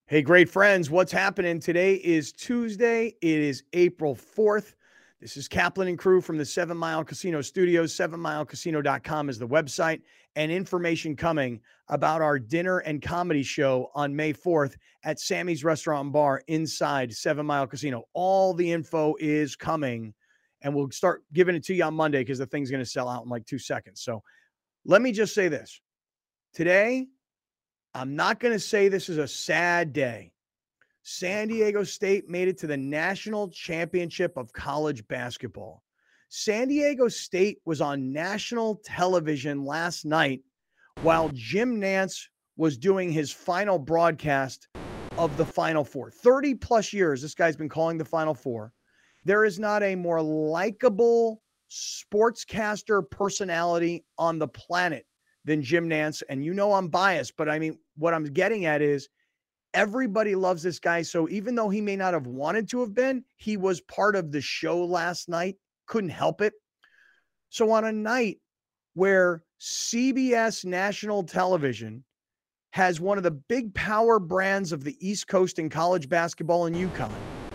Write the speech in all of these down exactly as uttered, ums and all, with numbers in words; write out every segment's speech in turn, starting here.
Hey, great friends, what's happening? Today is Tuesday. It is April fourth. This is Kaplan and crew from the Seven Mile Casino Studios. seven mile casino dot com is the website, and information coming about our dinner and comedy show on May fourth at Sammy's Restaurant and Bar inside Seven Mile Casino. All the info is coming, and we'll start giving it to you on Monday because the thing's going to sell out in like two seconds. So let me just say this. Today, I'm not going to say this is a sad day. San Diego State made it to the national championship of college basketball. San Diego State was on national television last night while Jim Nantz was doing his final broadcast of the Final Four. thirty plus years, this guy's been calling the Final Four. There is not a more likable sportscaster personality on the planet than Jim Nantz. And you know I'm biased, but I mean, what I'm getting at is everybody loves this guy. So even though he may not have wanted to have been, he was part of the show last night. Couldn't help it. So on a night where C B S National Television has one of the big power brands of the East Coast in college basketball in UConn,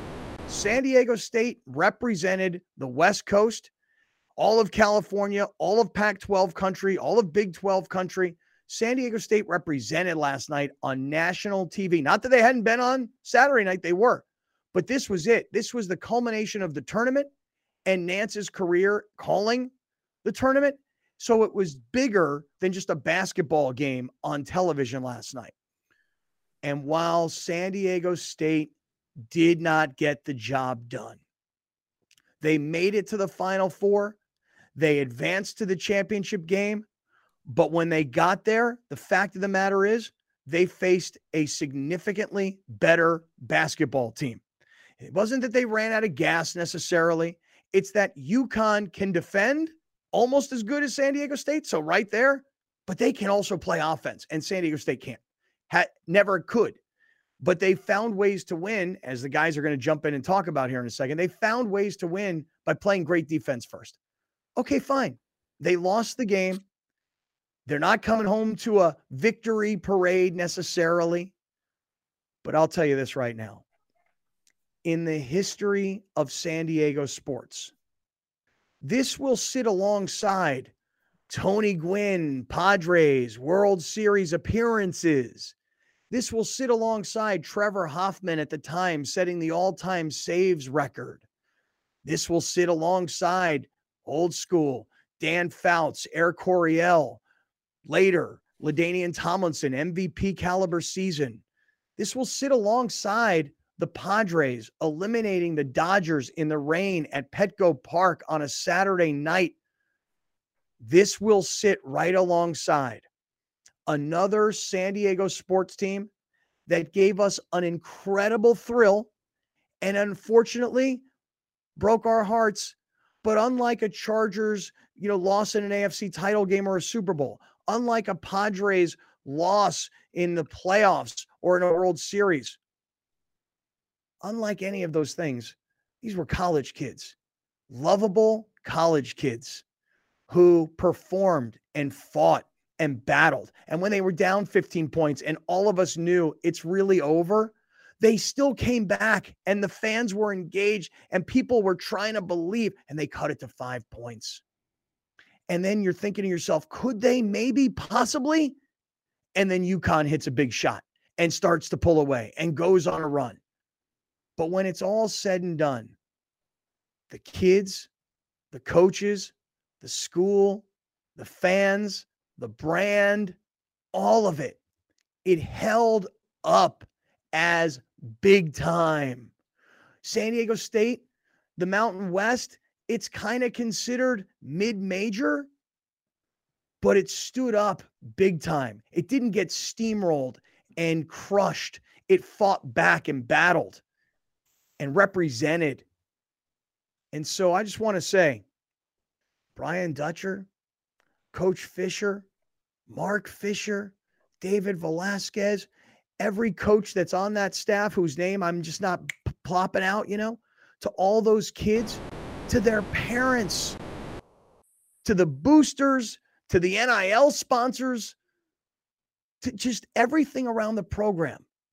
San Diego State represented the West Coast, all of California, all of Pac twelve country, all of Big twelve country. San Diego State represented last night on national T V. Not that they hadn't been on Saturday night, they were. But this was it. This was the culmination of the tournament and Nantz's career calling the tournament. So it was bigger than just a basketball game on television last night. And while San Diego State did not get the job done, they made it to the Final Four. They advanced to the championship game. But when they got there, the fact of the matter is they faced a significantly better basketball team. It wasn't that they ran out of gas necessarily. It's that UConn can defend almost as good as San Diego State. So right there, but they can also play offense, and San Diego State can't. Ha- never could. But they found ways to win, as the guys are going to jump in and talk about here in a second. They found ways to win by playing great defense first. Okay, fine. They lost the game. They're not coming home to a victory parade necessarily. But I'll tell you this right now. In the history of San Diego sports, this will sit alongside Tony Gwynn, Padres, World Series appearances. This will sit alongside Trevor Hoffman at the time setting the all-time saves record. This will sit alongside old school Dan Fouts, Air Coryell. Later, LaDainian Tomlinson, M V P caliber season. This will sit alongside the Padres eliminating the Dodgers in the rain at Petco Park on a Saturday night. This will sit right alongside another San Diego sports team that gave us an incredible thrill and unfortunately broke our hearts. But unlike a Chargers, you know, loss in an A F C title game or a Super Bowl, unlike a Padres loss in the playoffs or in a World Series, unlike any of those things, these were college kids, lovable college kids who performed and fought and battled. And when they were down fifteen points and all of us knew it's really over, they still came back and the fans were engaged and people were trying to believe, and they cut it to five points. And then you're thinking to yourself, could they maybe possibly? And then UConn hits a big shot and starts to pull away and goes on a run. But when it's all said and done, the kids, the coaches, the school, the fans, the brand, all of it, it held up as big time. San Diego State, the Mountain West, it's kind of considered mid-major, but it stood up big time. It didn't get steamrolled and crushed. It fought back and battled and represented. And so I just want to say, Brian Dutcher, Coach Fisher, Mark Fisher, David Velasquez, every coach that's on that staff whose name I'm just not p- plopping out, you know, to all those kids, to their parents, to the boosters, to the N I L sponsors, to just everything around the program.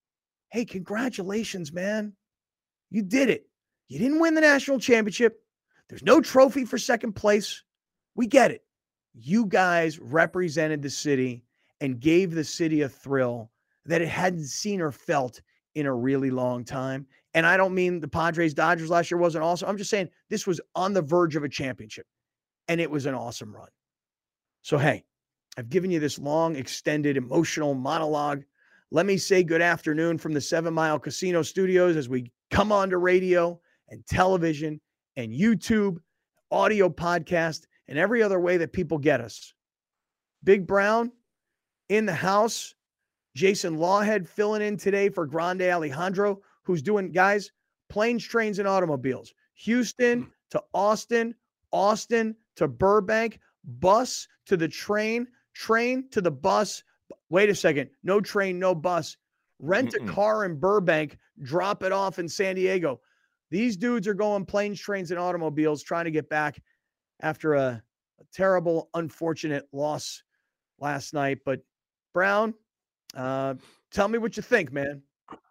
hey, congratulations, man. You did it. You didn't win the national championship. There's no trophy for second place. We get it. You guys represented the city and gave the city a thrill that it hadn't seen or felt in a really long time. And I don't mean the Padres Dodgers last year wasn't awesome. I'm just saying this was on the verge of a championship, and it was an awesome run. So, hey, I've given you this long, extended, emotional monologue. Let me say good afternoon from the Seven Mile Casino Studios as we come on to radio and television and YouTube, audio podcast, and every other way that people get us. Big Brown in the house. Jason Lawhead filling in today for Grande Alejandro, who's doing, guys, planes, trains, and automobiles. Houston to Austin, Austin to Burbank, bus to the train, train to the bus. Wait a second. No train, no bus. Rent a car in Burbank, drop it off in San Diego. These dudes are going planes, trains, and automobiles trying to get back after a, a terrible, unfortunate loss last night. But Brown, uh, tell me what you think, man.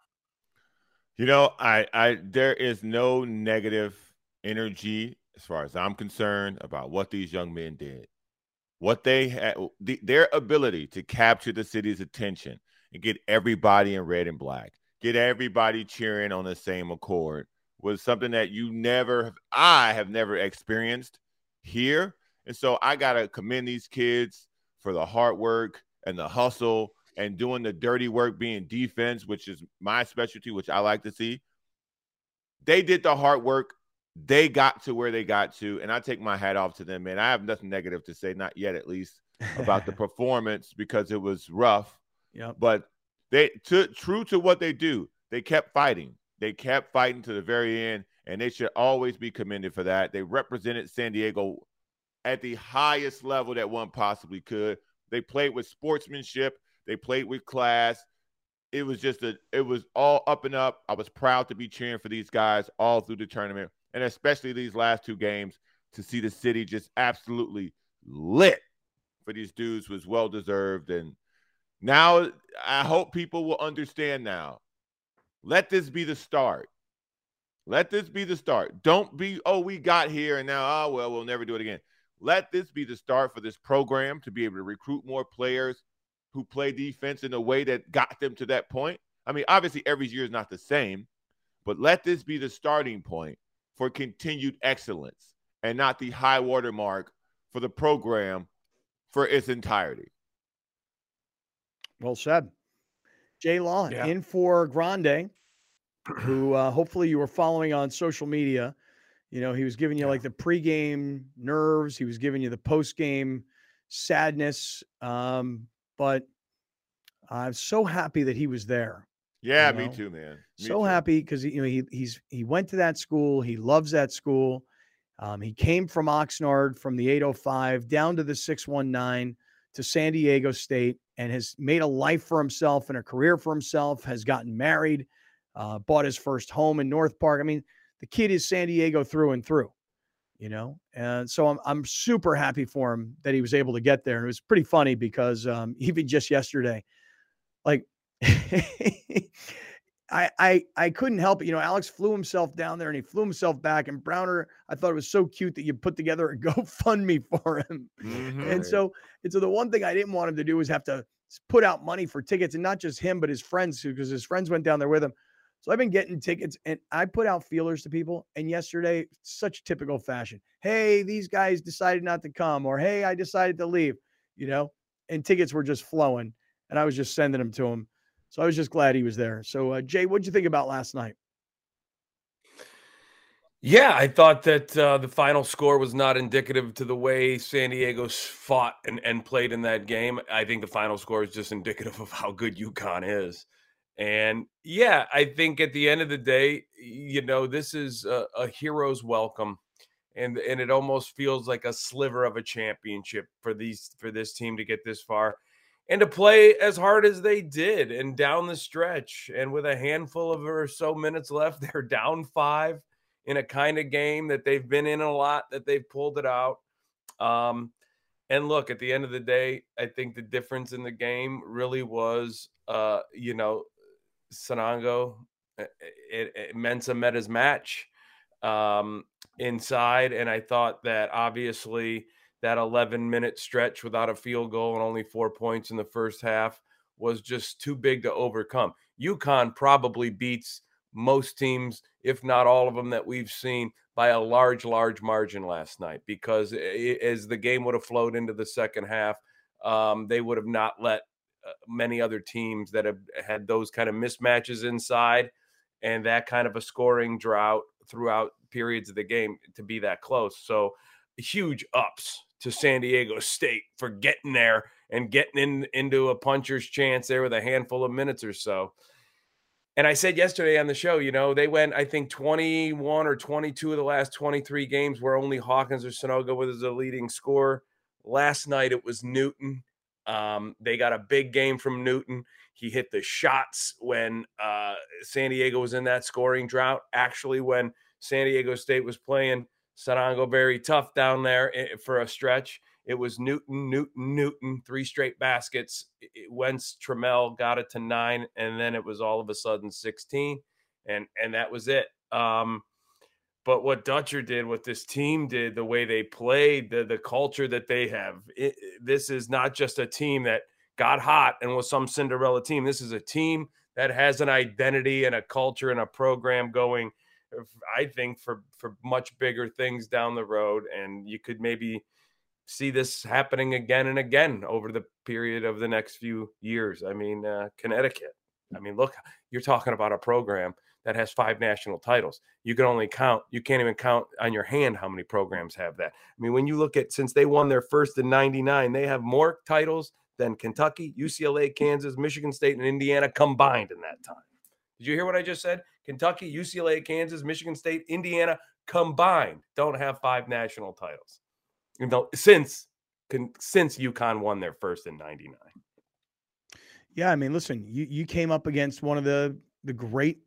You know, I, I, there is no negative energy as far as I'm concerned about what these young men did. What they had, the, their ability to capture the city's attention and get everybody in red and black, get everybody cheering on the same accord was something that you never, I have never experienced here. And so I got to commend these kids for the hard work and the hustle and doing the dirty work, being defense, which is my specialty, which I like to see. They did the hard work. They got to where they got to, and I take my hat off to them, man. I have nothing negative to say, not yet at least, about the performance because it was rough. Yep. But they, to, true to what they do, they kept fighting. They kept fighting to the very end, and they should always be commended for that. They represented San Diego at the highest level that one possibly could. They played with sportsmanship. They played with class. It was just a, it was all up and up. I was proud to be cheering for these guys all through the tournament, and especially these last two games to see the city just absolutely lit for these dudes was well-deserved. And now I hope people will understand now. Let this be the start. Let this be the start. Don't be, oh, we got here and now, oh, well, we'll never do it again. Let this be the start for this program to be able to recruit more players who play defense in a way that got them to that point. I mean, obviously every year is not the same, but let this be the starting point for continued excellence and not the high water mark for the program for its entirety. Well said. Jay Law Yeah. in for Grande, who uh, hopefully you were following on social media. You know, he was giving you Yeah. like the pregame nerves. He was giving you the postgame sadness. Um, but I'm so happy that he was there. Yeah, You me know? too, man. Me So too. happy because you know he he's he went to that school. He loves that school. Um, he came from Oxnard from the eight oh five down to the six one nine to San Diego State and has made a life for himself and a career for himself. Has gotten married, uh, bought his first home in North Park. I mean, the kid is San Diego through and through. You know, and so I'm I'm super happy for him that he was able to get there. And it was pretty funny because um, even just yesterday, like. I, I I couldn't help it. You know, Alex flew himself down there and he flew himself back. And Browner, I thought it was so cute that you put together a GoFundMe for him. Mm-hmm. And so, and so the one thing I didn't want him to do was have to put out money for tickets, and not just him, but his friends too, because his friends went down there with him. So I've been getting tickets and I put out feelers to people. And yesterday, such typical fashion. Hey, these guys decided not to come, or hey, I decided to leave, you know, and tickets were just flowing and I was just sending them to him. So I was just glad he was there. So, uh, Jay, what'd you think about last night? Yeah, I thought that uh, the final score was not indicative to the way San Diego fought and, and played in that game. I think the final score is just indicative of how good UConn is. And yeah, I think at the end of the day, you know, this is a, a hero's welcome. And, and it almost feels like a sliver of a championship for these for this team to get this far. And to play as hard as they did and down the stretch. And with a handful of or so minutes left, they're down five in a kind of game that they've been in a lot, that they've pulled it out. Um, and look, at the end of the day, I think the difference in the game really was, uh, you know, Sanango, it, it, it, Mensah met his match um, inside, and I thought that obviously that eleven minute stretch without a field goal and only four points in the first half was just too big to overcome. UConn probably beats most teams, if not all of them, that we've seen by a large, large margin last night, because as the game would have flowed into the second half, um, they would have not let uh, many other teams that have had those kind of mismatches inside and that kind of a scoring drought throughout periods of the game to be that close. So huge ups to San Diego State for getting there and getting in, into a puncher's chance there with a handful of minutes or so. And I said yesterday on the show, you know, they went, I think, twenty-one or twenty-two of the last twenty-three games where only Hawkins or Sanogo was the leading scorer. Last night it was Newton. Um, they got a big game from Newton. He hit the shots when uh, San Diego was in that scoring drought. Actually, when San Diego State was playing Sanango very tough down there for a stretch, it was Newton, Newton, Newton, three straight baskets. Wentz, Trammell got it to nine, and then it was all of a sudden sixteen, and and that was it. Um, but what Dutcher did, what this team did, the way they played, the the culture that they have, it, this is not just a team that got hot and was some Cinderella team. This is a team that has an identity and a culture and a program going, I think, for, for much bigger things down the road. And you could maybe see this happening again and again over the period of the next few years. I mean, uh, Connecticut, I mean, look, you're talking about a program that has five national titles. You can only count, you can't even count on your hand how many programs have that. I mean, when you look at, since they won their first in ninety-nine, they have more titles than Kentucky, U C L A, Kansas, Michigan State, and Indiana combined in that time. Did you hear what I just said? Kentucky, U C L A, Kansas, Michigan State, Indiana combined don't have five national titles. You know, since since UConn won their first in ninety-nine. Yeah, I mean, listen, you you came up against one of the the great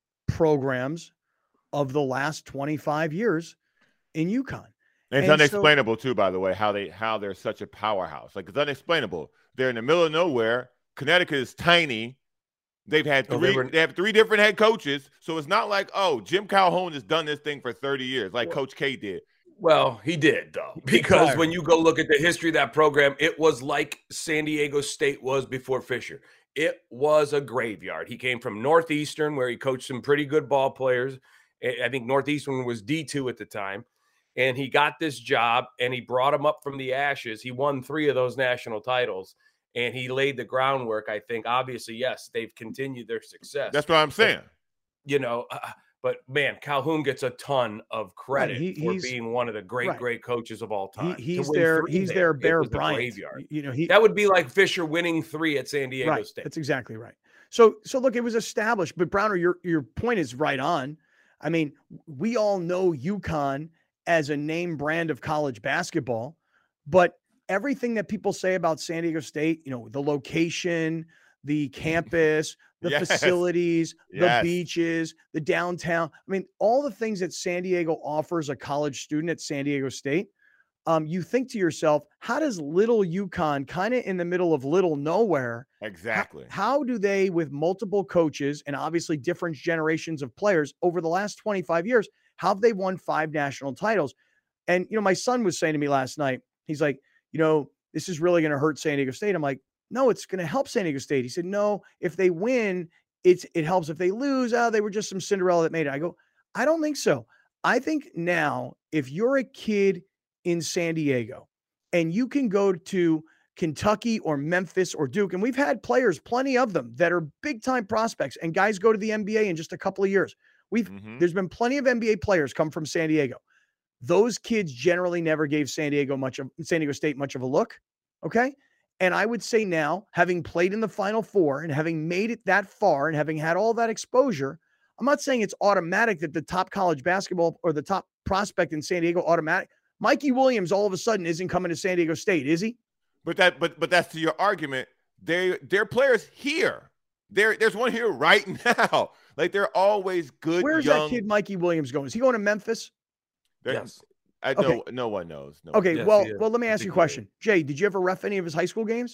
programs of the last twenty-five years in UConn. And it's and unexplainable so, too, by the way, how they how they're such a powerhouse. Like, it's unexplainable. They're in the middle of nowhere. Connecticut is tiny. They've had three. Oh, they, were, they have three different head coaches, so it's not like, oh, Jim Calhoun has done this thing for thirty years, like well, Coach K did. Well, he did, though, because when you go look at the history of that program, it was like San Diego State was before Fisher. It was a graveyard. He came from Northeastern, where he coached some pretty good ball players. I think Northeastern was D two at the time. And he got this job, and he brought him up from the ashes. He won three of those national titles, and he laid the groundwork, I think. Obviously, yes, they've continued their success. That's what I'm saying. But, you know, uh, but, man, Calhoun gets a ton of credit right, he, for being one of the great, right. great coaches of all time. He, he's their he's there, their Bear Bryant. You know, he, that would be like Fisher winning three at San Diego right, State. That's exactly right. So, so look, it was established. But, Browner, your, your point is right on. I mean, we all know UConn as a name brand of college basketball, but everything that people say about San Diego State, you know, the location, the campus, the yes. facilities, yes. the beaches, the downtown. I mean, all the things that San Diego offers a college student at San Diego State. Um, you think to yourself, how does little UConn, kind of in the middle of little nowhere, exactly? How, how do they, with multiple coaches and obviously different generations of players over the last twenty-five years, how have they won five national titles? And, you know, my son was saying to me last night, he's like, you know, this is really going to hurt San Diego State. I'm like, no, it's going to help San Diego State. He said, no, if they win, it's, it helps. If they lose, oh, they were just some Cinderella that made it. I go, I don't think so. I think now, if you're a kid in San Diego and you can go to Kentucky or Memphis or Duke, and we've had players, plenty of them, that are big time prospects, and guys go to the N B A in just a couple of years. We've mm-hmm. There's been plenty of N B A players come from San Diego. Those kids generally never gave San Diego much of San Diego State much of a look. Okay. And I would say now, having played in the Final Four and having made it that far and having had all that exposure, I'm not saying it's automatic that the top college basketball or the top prospect in San Diego automatic. Mikey Williams all of a sudden isn't coming to San Diego State, is he? But that, but but that's to your argument. They they're players here. There, there's one here right now. Like, they're always good. Where's young... that kid Mikey Williams going? Is he going to Memphis? They're, yes. I know. Okay. No one knows. No okay. one Well, well, let me ask you a question. Jay, did you ever ref any of his high school games?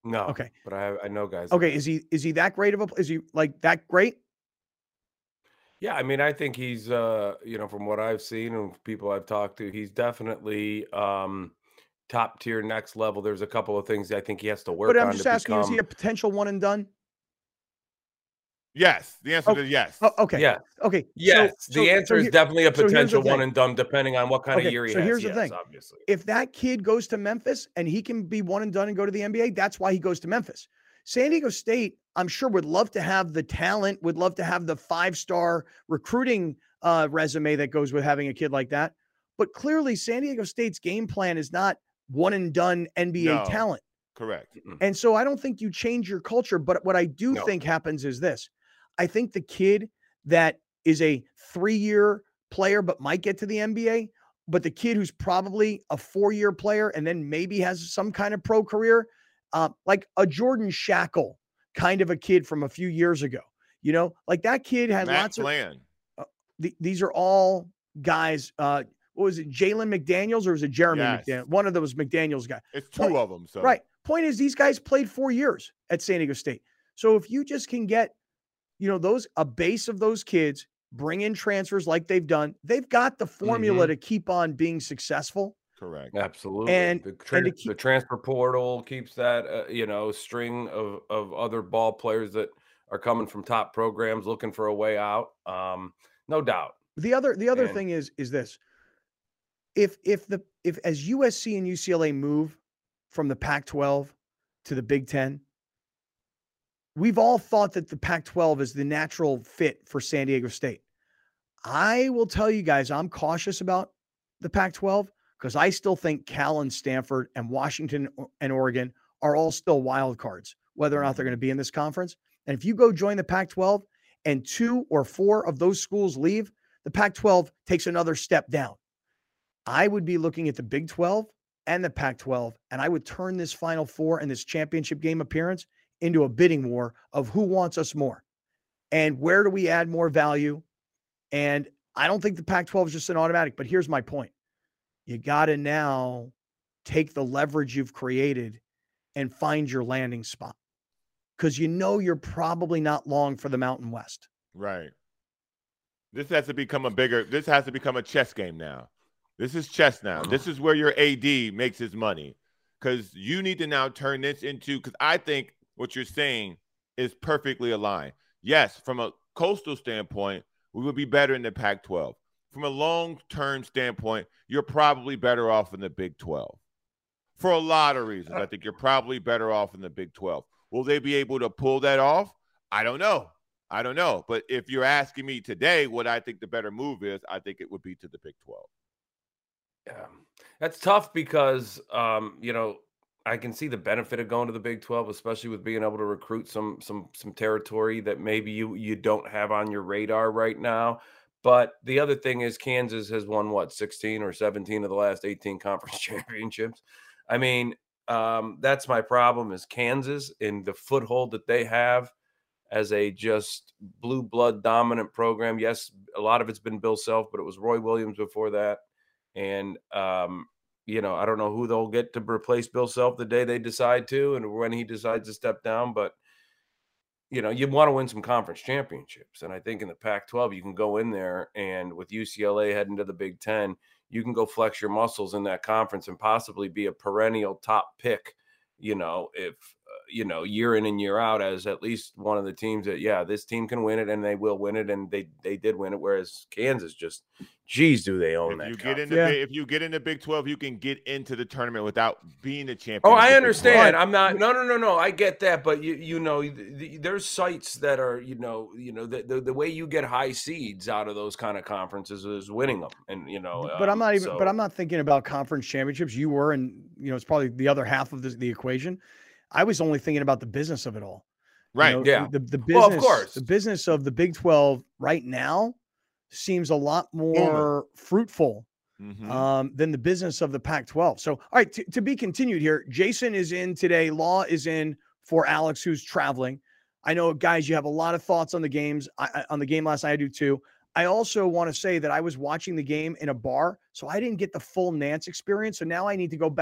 No. Okay. But I I know guys. Okay. Like Is he is he that great of a is he like that great? Yeah, I mean, I think he's uh, you know, from what I've seen and people I've talked to, he's definitely um top tier next level. There's a couple of things I think he has to But work I'm on to just asking you, is he become a potential one and done? Yes, the answer Oh, is yes. oh okay. Yeah. Okay. So Yes, so the answer so is here definitely a so here's the potential one thing. and done, depending on what kind of Okay. year he So has. here's the Yes, thing. obviously. If that kid goes to Memphis and he can be one and done and go to the N B A, that's why he goes to Memphis. San Diego State, I'm sure, would love to have the talent, would love to have the five-star recruiting uh, resume that goes with having a kid like that. But clearly, San Diego State's game plan is not one and done N B A No, talent. correct. Mm-mm. And so I don't think you change your culture. But what I do No. think happens is this. I think the kid that is a three-year player but might get to the N B A, but the kid who's probably a four-year player and then maybe has some kind of pro career, uh, like a Jordan Shackle kind of a kid from a few years ago, you know, like that kid had Matt lots Flan. of, uh, th- these are all guys. Uh, what was it? Jalen McDaniels or was it Jeremy Yes. McDaniels? One of those McDaniels guys. It's two Point- of them. So Right. Point is these guys played four years at San Diego State. So if you just can get, you know, those, a base of those kids, bring in transfers like they've done, they've got the formula Mhm. to keep on being successful. correct. Absolutely. And- the, and tran- to keep- the transfer portal keeps that uh, you know, string of of other ball players that are coming from top programs looking for a way out. Um, no doubt. The other the other And- thing is is this. If if the if as U S C and U C L A move from the Pac twelve to the Big Ten, we've all thought that the Pac twelve is the natural fit for San Diego State. I will tell you guys, I'm cautious about the Pac twelve because I still think Cal and Stanford and Washington and Oregon are all still wild cards, whether or not they're going to be in this conference. And if you go join the Pac twelve and two or four of those schools leave, the Pac twelve takes another step down. I would be looking at the Big twelve and the Pac twelve, and I would turn this Final Four and this championship game appearance into a bidding war of who wants us more and where do we add more value. And I don't think the Pac twelve is just an automatic, but here's my point. You got to now take the leverage you've created and find your landing spot because you know you're probably not long for the Mountain West. Right. This has to become a bigger, this has to become a chess game now. This is chess now. This is where your A D makes his money because you need to now turn this into, because I think what you're saying is perfectly aligned. Yes, from a coastal standpoint, we would be better in the Pac twelve. From a long-term standpoint, you're probably better off in the Big twelve. For a lot of reasons, I think you're probably better off in the Big twelve. Will they be able to pull that off? I don't know. I don't know. But if you're asking me today what I think the better move is, I think it would be to the Big twelve. Yeah, that's tough because um, you know, I can see the benefit of going to the Big twelve, especially with being able to recruit some some some territory that maybe you you don't have on your radar right now. But the other thing is Kansas has won what sixteen or seventeen of the last eighteen conference championships. I mean, um, that's my problem is Kansas in the foothold that they have as a just blue blood dominant program. Yes, a lot of it's been Bill Self, but it was Roy Williams before that. And, um, you know, I don't know who they'll get to replace Bill Self the day they decide to and when he decides to step down. But, you know, you want to win some conference championships. And I think in the Pac twelve, you can go in there and with U C L A heading to the Big Ten, you can go flex your muscles in that conference and possibly be a perennial top pick, you know, if, uh, you know, year in and year out as at least one of the teams that, yeah, this team can win it and they will win it. And they, they did win it. Whereas Kansas just, geez, do they own If that you get conference. in the Yeah. Big- if you get in the Big twelve, you can get into the tournament without being a champion. Oh, of the I Big understand. twelve. I'm not. No, no, no, no. I get that, but you, you know, th- th- there's sites that are, you know, you know, the, the the way you get high seeds out of those kind of conferences is winning them, and you know. But I'm um, not even. so- But I'm not thinking about conference championships. You were, and you know, it's probably the other half of the, the equation. I was only thinking about the business of it all. You Right. know, Yeah. The the business. Well, of course. The business of the Big twelve right now seems a lot more fruitful Mhm. um, than the business of the Pac twelve. So, all right, t- to be continued here. Jason is in today. Law is in for Alex, who's traveling. I know, guys, you have a lot of thoughts on the games. I, I- on the game last night, I do too. I also want to say that I was watching the game in a bar, so I didn't get the full Nance experience. So now I need to go back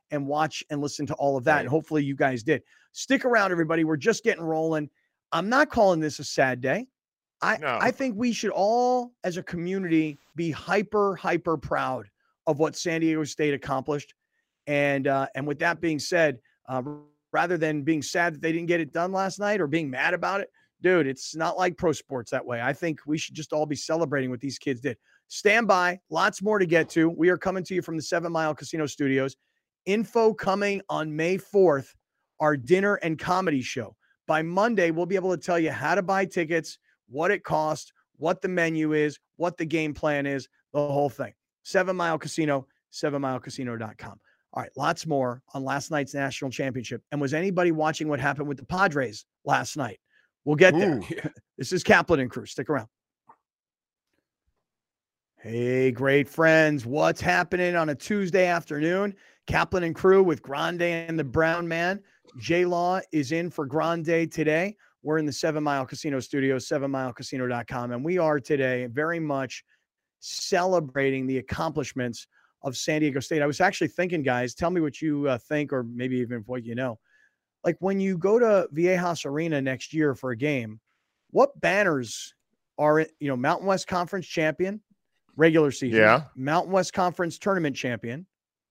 and watch and listen to all of that. Right. And hopefully you guys did. Stick around, everybody. We're just getting rolling. I'm not calling this a sad day. I, No. I think we should all, as a community, be hyper, hyper proud of what San Diego State accomplished. And uh, and with that being said, uh, rather than being sad that they didn't get it done last night or being mad about it, dude, it's not like pro sports that way. I think we should just all be celebrating what these kids did. Stand by. Lots more to get to. We are coming to you from the Seven Mile Casino Studios. Info coming on May fourth, our dinner and comedy show. By Monday, we'll be able to tell you how to buy tickets, what it costs, what the menu is, what the game plan is, the whole thing. Seven Mile Casino, seven mile casino dot com. All right, lots more on last night's national championship. And was anybody watching what happened with the Padres last night? We'll get there. Ooh. This is Kaplan and Crew. Stick around. Hey, great friends. What's happening on a Tuesday afternoon? Kaplan and Crew with Grande and the Brown Man. J-Law is in for Grande today. We're in the Seven Mile Casino Studios, seven mile casino dot com. And we are today very much celebrating the accomplishments of San Diego State. I was actually thinking, guys, tell me what you uh, think, or maybe even what you know. Like when you go to Viejas Arena next year for a game, what banners are, you know, Mountain West Conference champion, regular season, Yeah. Mountain West Conference tournament champion.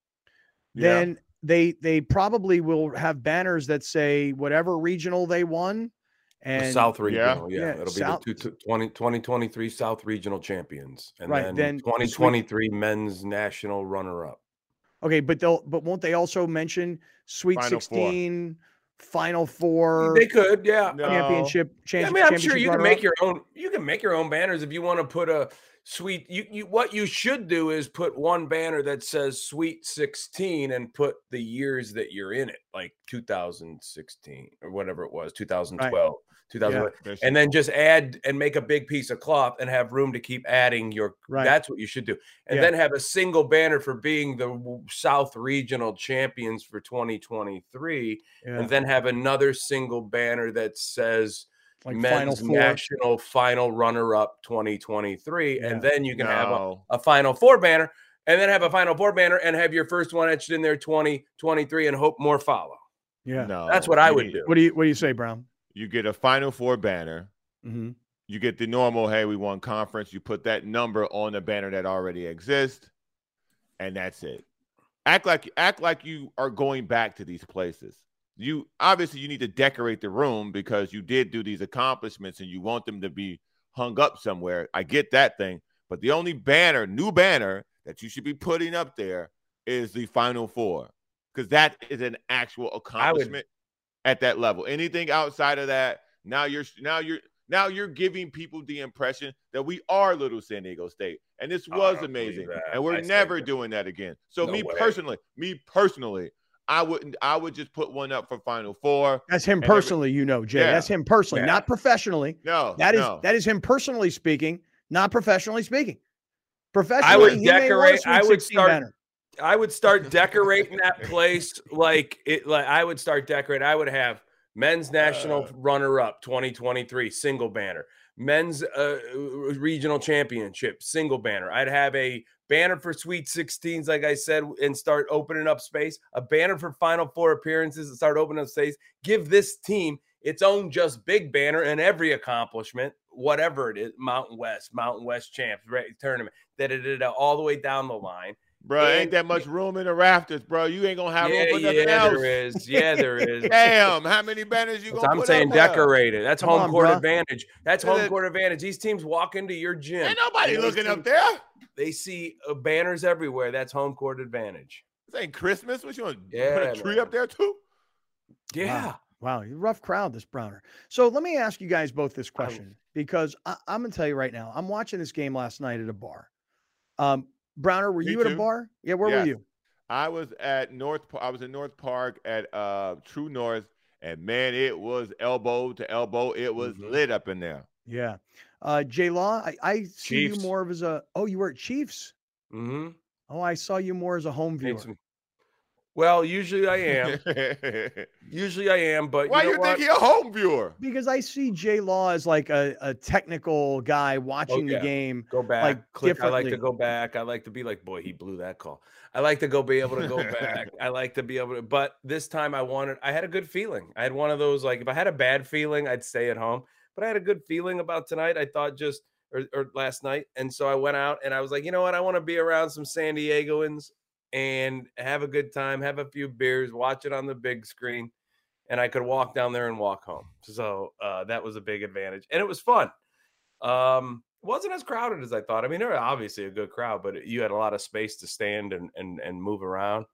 Yeah. Then they they probably will have banners that say whatever regional they won. And The South Regional, yeah. yeah, It'll South- be the two, twenty, twenty twenty-three South Regional champions. And Right, then, then twenty twenty-three Men's National Runner-Up. Okay, but they'll but won't they also mention Sweet Final Four. sixteen, Final Four, They could, yeah. No. championship, Yeah, I champ- mean, I'm championship sure you can runner-up? make your own. You can make your own banners if you want to put a sweet. You, you what you should do is put one banner that says Sweet sixteen and put the years that you're in it, like two thousand sixteen or whatever it was, two thousand twelve, two thousand, Yeah. and then just add and make a big piece of cloth and have room to keep adding your. Right. That's what you should do, and Yeah. then have a single banner for being the w- South Regional champions for twenty twenty-three, Yeah, and then have another single banner that says like Final Men's Four. National Final Runner-Up twenty twenty-three, Yeah. and then you can have a, No. a Final Four banner, and then have a Final Four banner, and have your first one etched in there twenty twenty-three, and hope more follow. Yeah. No. That's what I You would need- do. What do you what do you say, Brown? You get a Final Four banner. Mm-hmm. You get the normal, hey, we won conference. You put that number on the banner that already exists, and that's it. Act like act like you are going back to these places. You obviously you need to decorate the room because you did do these accomplishments and you want them to be hung up somewhere. I get that thing, but the only banner, new banner that you should be putting up there is the Final Four, because that is an actual accomplishment at that level. Anything outside of that, now you're now you're now you're giving people the impression that we are little San Diego State, and this Oh, I was don't believe amazing, that. and we're I say never that- doing that again. So No me way. personally, me personally, I wouldn't. I would just put one up for Final Four. That's him And every- personally, you know, Jay. Yeah. That's him personally, Yeah. not professionally. No, That is no. that is him personally speaking, not professionally speaking. Professionally, I would he may want a decorate- Sweet I would sixteen start- banner. I would start decorating that place like it. Like I would start decorating. I would have Men's National Uh. Runner-Up twenty twenty-three single banner, Men's uh, Regional Championship single banner. I'd have a banner for Sweet sixteens, like I said, and start opening up space. A banner for Final Four appearances and start opening up space. Give this team its own just big banner and every accomplishment, whatever it is, Mountain West, Mountain West champs, right, tournament, da da da da, all the way down the line. Bro, ain't And- that much room in the rafters, bro. You ain't gonna have Yeah, room for nothing yeah, else. there is. Yeah, there is. Damn, how many banners you So gonna I'm put saying up there? decorate it. That's Come home on, court bruh. advantage. That's Is home it- court advantage. These teams walk into your gym. Ain't nobody and those looking up teams- there. They see uh, banners everywhere. That's home court advantage. This ain't Christmas. What you want? Yeah, put a tree man. up there too? Yeah. Wow, you're a rough crowd, this Browner. So let me ask you guys both this question because I, I'm gonna tell you right now. I'm watching this game last night at a bar. Um, Browner, were Me you at a too. bar? Yeah, where were Yes. you? I was at North. I was in North Park at uh True North, and man, it was elbow to elbow. It was Mhm. lit up in there. Yeah. Uh, J Law, I, I see you Chiefs. more of as a. Oh, you were at Chiefs. Mm-hmm. Oh, I saw you more as a home viewer. Some, Well, usually I am. Usually I am, but Why you know you what? think he a home viewer? Because I see J Law as like a, a technical guy Oh, watching the yeah. game Go back, like click. I like to differently. go back. I like to be like, boy, he blew that call. I like to go be able to go back. I like to be able to, but this time I wanted, I had a good feeling. I had one of those, like, if I had a bad feeling, I'd stay at home. But I had a good feeling about tonight. I thought just, or, or last night. And so I went out and I was like, you know what? I want to be around some San Diegoans and have a good time, have a few beers, watch it on the big screen. And I could walk down there and walk home. So uh, that was a big advantage. And it was fun. Um, it wasn't as crowded as I thought. I mean, there were obviously a good crowd, but you had a lot of space to stand and and and move around,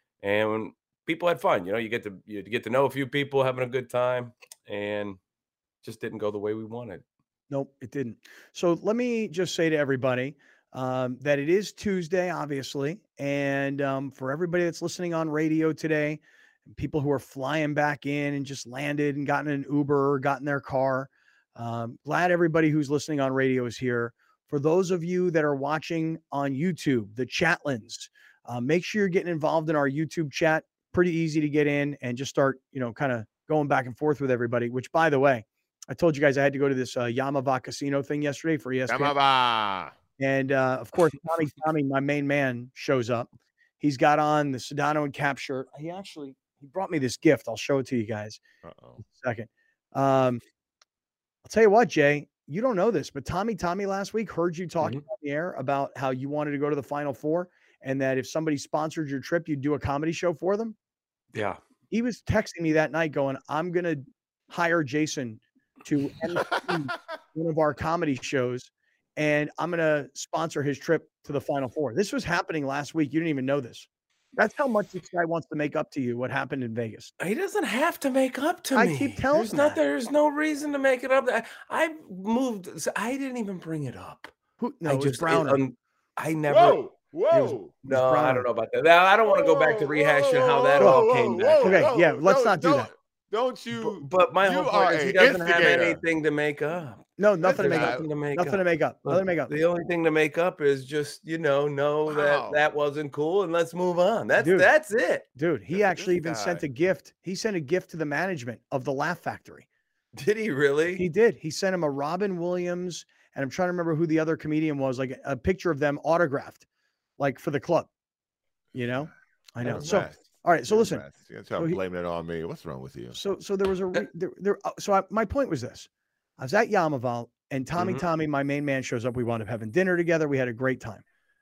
and people had fun. You know, you get to you get to know a few people, having a good time, and just didn't go the way we wanted. Nope, it didn't. So let me just say to everybody um, that it is Tuesday, obviously. And um, for everybody that's listening on radio today, and people who are flying back in and just landed and gotten an Uber or got in their car, um, glad everybody who's listening on radio is here. For those of you that are watching on YouTube, the Chatlins, uh, make sure you're getting involved in our YouTube chat. Pretty easy to get in and just start, you know, kind of going back and forth with everybody, which, by the way, I told you guys I had to go to this uh, Yamava Casino thing yesterday for E S P N. Yamava. And uh, of course, Tommy, Tommy, my main man, shows up. He's got on the Sedano and Cap shirt. He actually he brought me this gift. I'll show it to you guys Uh-oh. in a second. Um, I'll tell you what, Jay, you don't know this, but Tommy, Tommy last week heard you talking Mhm. on the air about how you wanted to go to the Final Four and that if somebody sponsored your trip, you'd do a comedy show for them. Yeah. He was texting me that night going, I'm going to hire Jason to M C one of our comedy shows, and I'm going to sponsor his trip to the Final Four. This was happening last week. You didn't even know this. That's how much this guy wants to make up to you what happened in Vegas. He doesn't have to make up to I me. keep telling there's him not that. there's no reason to make it up. I, I moved. So I didn't even bring it up. Who? No, I it was just it, Browner. um, I never. Whoa, It was, whoa. it was No, I Browner. don't know about that. Now, I don't want to go back to rehashing how that Whoa, all whoa, came whoa, back. whoa, Okay, whoa. yeah, let's Don't- not do don't- that. Don't you? But, but my you whole are point is he an doesn't have instigator. anything to make up. No, nothing to There's make up. nothing to make Nothing up. to make up. Nothing to make up. The only thing to make up is just, you know, know that Wow. that wasn't cool and let's move on. That's Dude. that's it. Dude, he Look at actually this even sent guy. a gift. He sent a gift to the management of the Laugh Factory. Did he really? He did. He sent him a Robin Williams, and I'm trying to remember who the other comedian was, like a picture of them autographed, like for the club. You know, I know. You're a So, mess. all right. So You're a listen. mess. You're trying so to he- blame it on me. What's wrong with you? So, so there was a re- there. there uh, so I, my point was this: I was at Yamaval, and Tommy, Mhm. Tommy, my main man, shows up. We wound up having dinner together. We had a great time.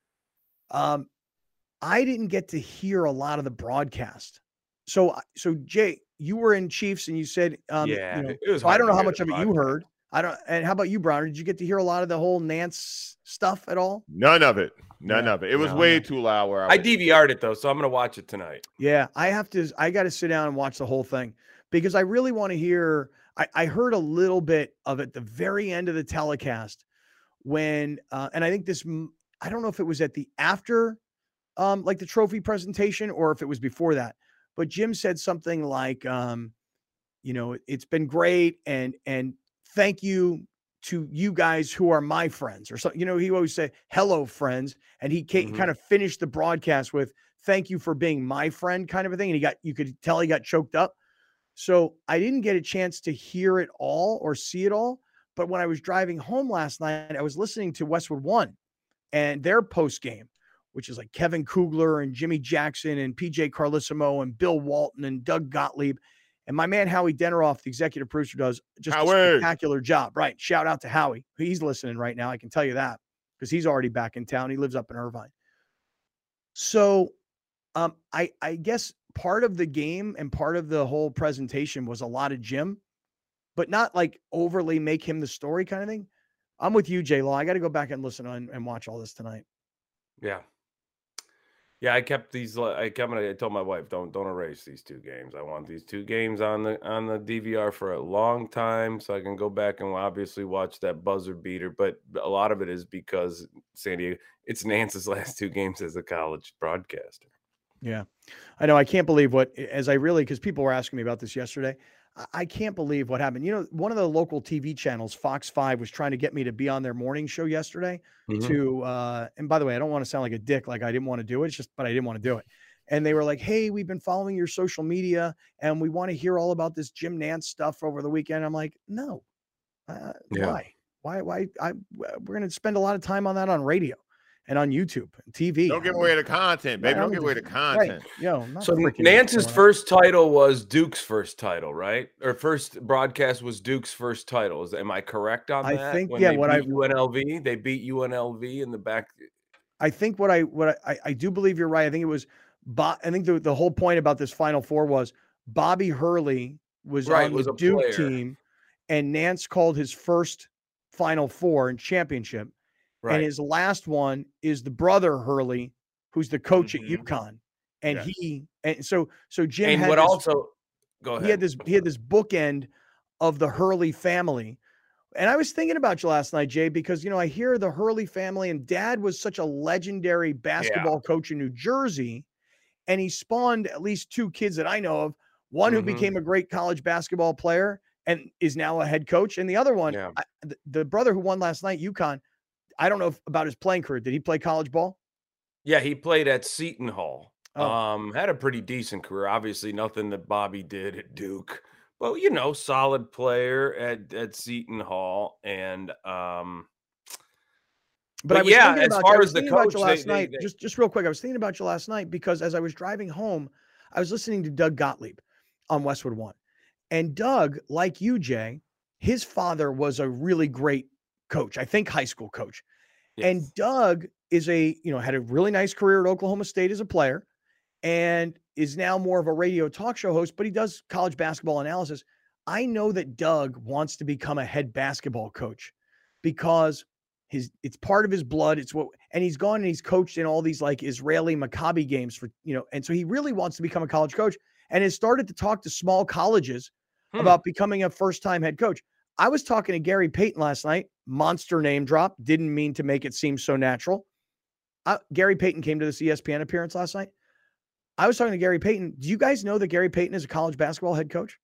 Um, I didn't get to hear a lot of the broadcast. So, so Jay, you were in Chiefs, and you said, um, Yeah, you know, it was so I hard don't to know how hear much the of it you podcast. heard. I don't. And how about you, Browner? Did you get to hear a lot of the whole Nance stuff at all? None of it. None Yeah, of it. It was no, way no. too loud. Where I, I was. D V R'd it though, so I'm gonna watch it tonight. Yeah, I have to. I got to sit down and watch the whole thing because I really want to hear. I, I heard a little bit of it the very end of the telecast when, uh, and I think this. m- I don't know if it was at the after, um, like the trophy presentation, or if it was before that. But Jim said something like, um, you know, it's been great, and and thank you to you guys who are my friends, or something. You know, he always say hello, friends, and he ca- Mhm. kind of finished the broadcast with thank you for being my friend, kind of a thing. And he got, you could tell he got choked up. So I didn't get a chance to hear it all or see it all. But when I was driving home last night, I was listening to Westwood One and their post game, which is like Kevin Kugler and Jimmy Jackson and P J Carlissimo and Bill Walton and Doug Gottlieb. And my man, Howie Deneroff, the executive producer, does just a Howie. spectacular job. Right. Shout out to Howie. He's listening right now. I can tell you that because he's already back in town. He lives up in Irvine. So um, I, I guess part of the game and part of the whole presentation was a lot of Jim, but not like overly make him the story kind of thing. I'm with you, J Law. I got to go back and listen on, and watch all this tonight. Yeah. Yeah, I kept these. li- I kept. I told my wife, don't don't erase these two games. I want these two games on the on the D V R for a long time, so I can go back and obviously watch that buzzer beater. But a lot of it is because San Diego. It's Nance's last two games as a college broadcaster. Yeah, I know. I can't believe what, as I really, because people were asking me about this yesterday. I- I can't believe what happened. You know, one of the local T V channels, Fox five, was trying to get me to be on their morning show yesterday Mhm. to, uh, and by the way, I don't want to sound like a dick, like I didn't want to do it. It's just, but I didn't want to do it. and they were like, "Hey, we've been following your social media, and we want to hear all about this Jim Nantz stuff over the weekend." I'm like, "No, uh, Yeah. why? Why? Why? I we're going to spend a lot of time on that on radio and on YouTube and T V. Don't give I away the content, baby. I Don't give away the right. content. Yo, not So freaking Nance's going on. first title was Duke's first title, right? Or first broadcast was Duke's first title. Is am I correct on I that? think- when yeah, they what beat I- U N L V, they beat U N L V in the back. I think what I what I, I do believe you're right. I think it was Bo- I think the, the whole point about this Final Four was Bobby Hurley was Right, on was the a Duke player. team, and Nance called his first Final Four and championship. Right. And his last one is the brother Hurley, who's the coach Mhm. at UConn. And Yes. he and so so Jim and had what this, also go ahead. he had this I'm he had sorry. this bookend of the Hurley family. And I was thinking about you last night, Jay, because you know I hear the Hurley family, and Dad was such a legendary basketball coach in New Jersey, and he spawned at least two kids that I know of. One who Mhm. became a great college basketball player and is now a head coach, and the other one, Yeah. I, the, the brother who won last night, UConn. I don't know if, about his playing career. Did he play college ball? Yeah, he played at Seton Hall. Oh. Um, had a pretty decent career. Obviously, nothing that Bobby did at Duke, but you know, solid player at at Seton Hall. And um, But, But I was yeah, thinking as about far you. I was as the thinking about coach, you they- last they- night. they- Just, just real quick, I was thinking about you last night because as I was driving home, I was listening to Doug Gottlieb on Westwood One, and Doug, like you, Jay, his father was a really great coach. I think high school coach, yes. and Doug is a you know had a really nice career at Oklahoma State as a player, and is now more of a radio talk show host. But he does college basketball analysis. I know that Doug wants to become a head basketball coach because his it's part of his blood. It's what, and he's gone and he's coached in all these like Israeli Maccabi games for, you know, and so he really wants to become a college coach and has started to talk to small colleges Hmm. about becoming a first-time head coach. I was talking to Gary Payton last night, monster name drop, didn't mean to make it seem so natural. Uh, Gary Payton came to this E S P N appearance last night. I was talking to Gary Payton. Do you guys know that Gary Payton is a college basketball head coach?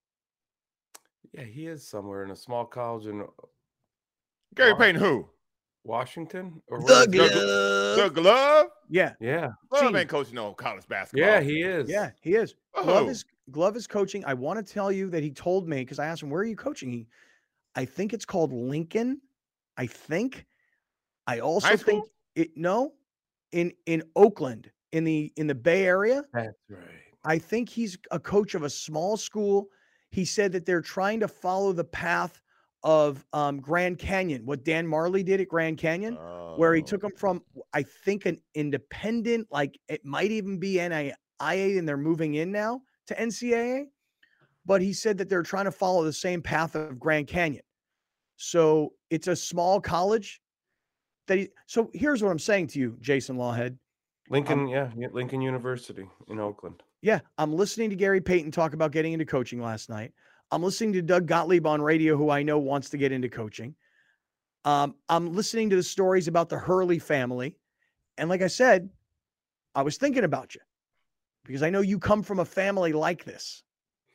Yeah, he is somewhere in a small college in Gary Wow. Payton, who? Washington or The where is he? glove. The glove? Yeah, Yeah, Glove Team. ain't coaching no college basketball. yeah, he is. yeah, he is. Oh. Glove is Glove is coaching. I want to tell you that he told me because I asked him, "Where are you coaching?" He, I think it's called Lincoln. I think. I also High think school? it no, in in Oakland in the in the Bay Area. That's right. I think he's a coach of a small school. He said that they're trying to follow the path of um, Grand Canyon, what Dan Marley did at Grand Canyon, where he Oh. took them from, I think, an independent, like it might even be N I A, and they're moving in now to N C A A. But he said that they're trying to follow the same path of Grand Canyon. So it's a small college that he. So here's what I'm saying to you, Jason Lawhead. Lincoln, yeah, yeah, Lincoln University in Oakland. Yeah, I'm listening to Gary Payton talk about getting into coaching last night. I'm listening to Doug Gottlieb on radio, who I know wants to get into coaching. Um, I'm listening to the stories about the Hurley family. And like I said, I was thinking about you because I know you come from a family like this.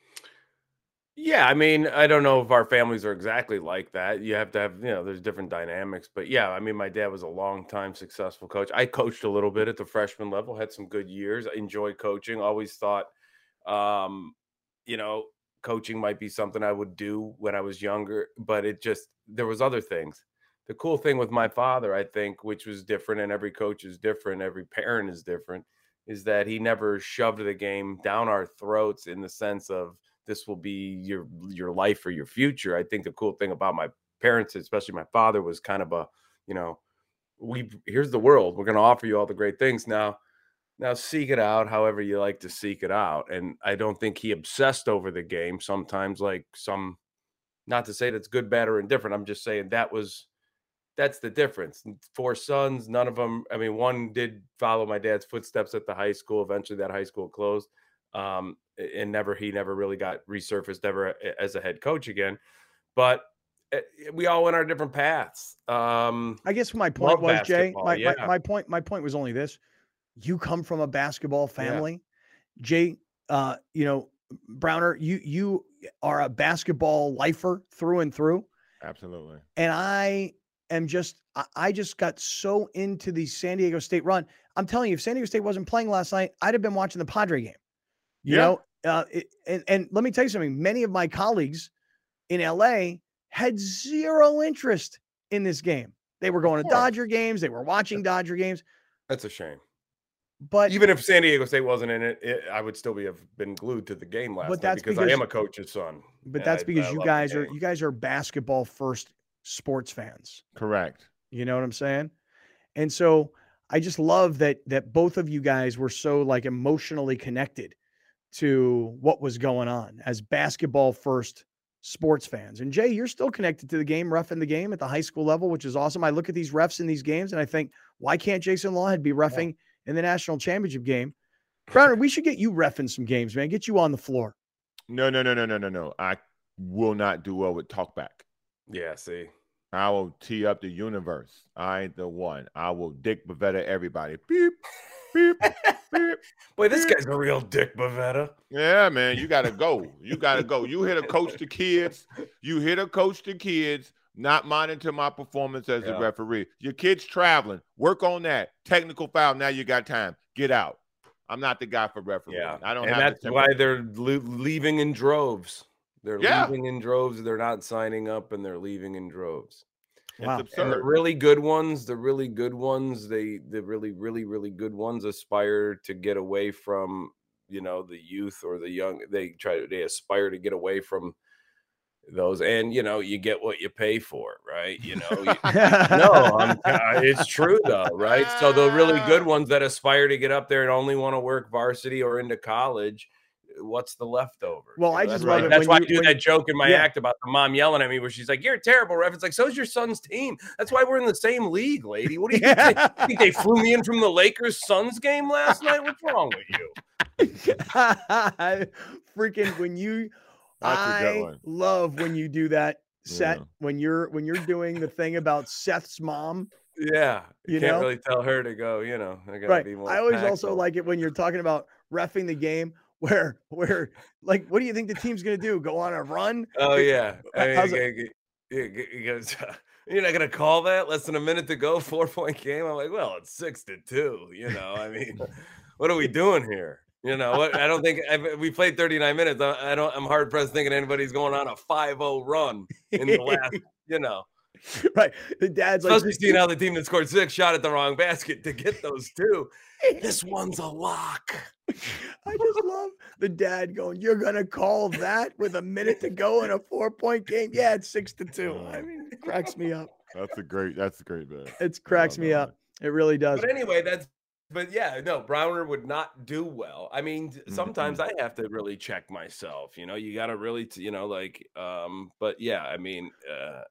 Yeah, I mean, I don't know if our families are exactly like that. You have to have, you know, there's different dynamics. But yeah, I mean, my dad was a long-time successful coach. I coached a little bit at the freshman level, had some good years. I enjoyed coaching. Always thought, um, you know, coaching might be something I would do when I was younger, but it just, there was other things. The cool thing with my father, I think, which was different, and every coach is different, every parent is different, is that he never shoved the game down our throats in the sense of, this will be your your life or your future. I think the cool thing about my parents, especially my father, was kind of a, you know, we here's the world. We're going to offer you all the great things now. Now seek it out however you like to seek it out. And I don't think he obsessed over the game sometimes, like some, not to say that's good, bad, or indifferent. I'm just saying that was that's the difference. Four sons, none of them. I mean, one did follow my dad's footsteps at the high school. Eventually that high school closed. Um, and never, he never really got resurfaced ever as a head coach again. But we all went our different paths. Um, I guess my point love was, Jay, basketball, my, yeah. my, my point, my point was only this. You come from a basketball family. Jay, uh, you know, Browner, you you are a basketball lifer through and through. Absolutely. And I am just, I, I just got so into the San Diego State run. I'm telling you, if San Diego State wasn't playing last night, I'd have been watching the Padre game. You Yeah. know, uh, it, and, and let me tell you something. Many of my colleagues in L A had zero interest in this game. They were going to Dodger games. They were watching Dodger games. That's a shame. But even if San Diego State wasn't in it, it I would still be have been glued to the game last but night that's because, because I am a coach's son. But that's I, because I you love guys the are game. you guys are basketball first sports fans. Correct. You know what I'm saying? And so I just love that that both of you guys were so like emotionally connected to what was going on as basketball first sports fans. And Jay, you're still connected to the game, reffing the game at the high school level, which is awesome. I look at these refs in these games and I think, why can't Jason Lawhead be reffing yeah. in the national championship game? Browner, we should get you reffing some games, man. Get you on the floor. No, no, no, no, no, no, no. I will not do well with talkback. Yeah, see. I will tee up the universe. I ain't the one. I will Dick Bavetta everybody. Beep, beep, beep. Boy, this beep. guy's a real Dick Bavetta. Yeah, man. You got to go. You got to go. You here to coach the kids. You here to coach the kids, not monitor my performance as yeah. a referee. Your kid's traveling. Work on that. Technical foul. Now you got time. Get out. I'm not the guy for refereeing. Yeah. I don't and have that's why they're le- leaving in droves. They're yeah. leaving in droves. They're not signing up, and they're leaving in droves. Wow. It's And absurd. the really good ones, the really good ones, they the really, really, really good ones aspire to get away from, you know, the youth or the young. They try to they aspire to get away from those, and you know, you get what you pay for, right? You know, you, no, I'm, uh, it's true though, right? So the really good ones that aspire to get up there and only want to work varsity or into college, what's the leftover? Well, you know, I just just love right. it. That's when why you, I do when, that joke in my yeah. act about the mom yelling at me, where she's like, "You're a terrible ref." It's like, so's your son's team. That's why we're in the same league, lady. What do you think? You think they flew me in from the Lakers Suns game last night? What's wrong with you? Freaking when you. That's a good I one. love when you do that set Yeah. when you're when you're doing the thing about Seth's mom. Yeah, you, You can't know? really tell her to go. You know, I gotta Right. be more. I always also tactful. like it when you're talking about reffing the game where where like what do you think the team's gonna do? Go on a run? Oh yeah, I mean, How's he- it- he- he- he goes, you're not gonna call that less than a minute to go, four point game. I'm like, well, it's six to two. You know, I mean, what are we doing here? You know, what? I don't think I, we played thirty-nine minutes. I, I don't. I'm hard pressed thinking anybody's going on a five oh run in the last. You know, Right. The dad's like, especially seeing how the team that scored six shot at the wrong basket to get those two. This one's a lock. I just love the dad going, you're going to call that with a minute to go in a four point game? Yeah, it's six to two. I mean, it cracks me up. That's a great. That's a great bet. It cracks Oh, me no, up. It really does. But anyway, that's. But yeah, no, Browner would not do well. I mean, sometimes I have to really check myself. You know, you got to really, t- you know, like. Um, but yeah, I mean. Uh,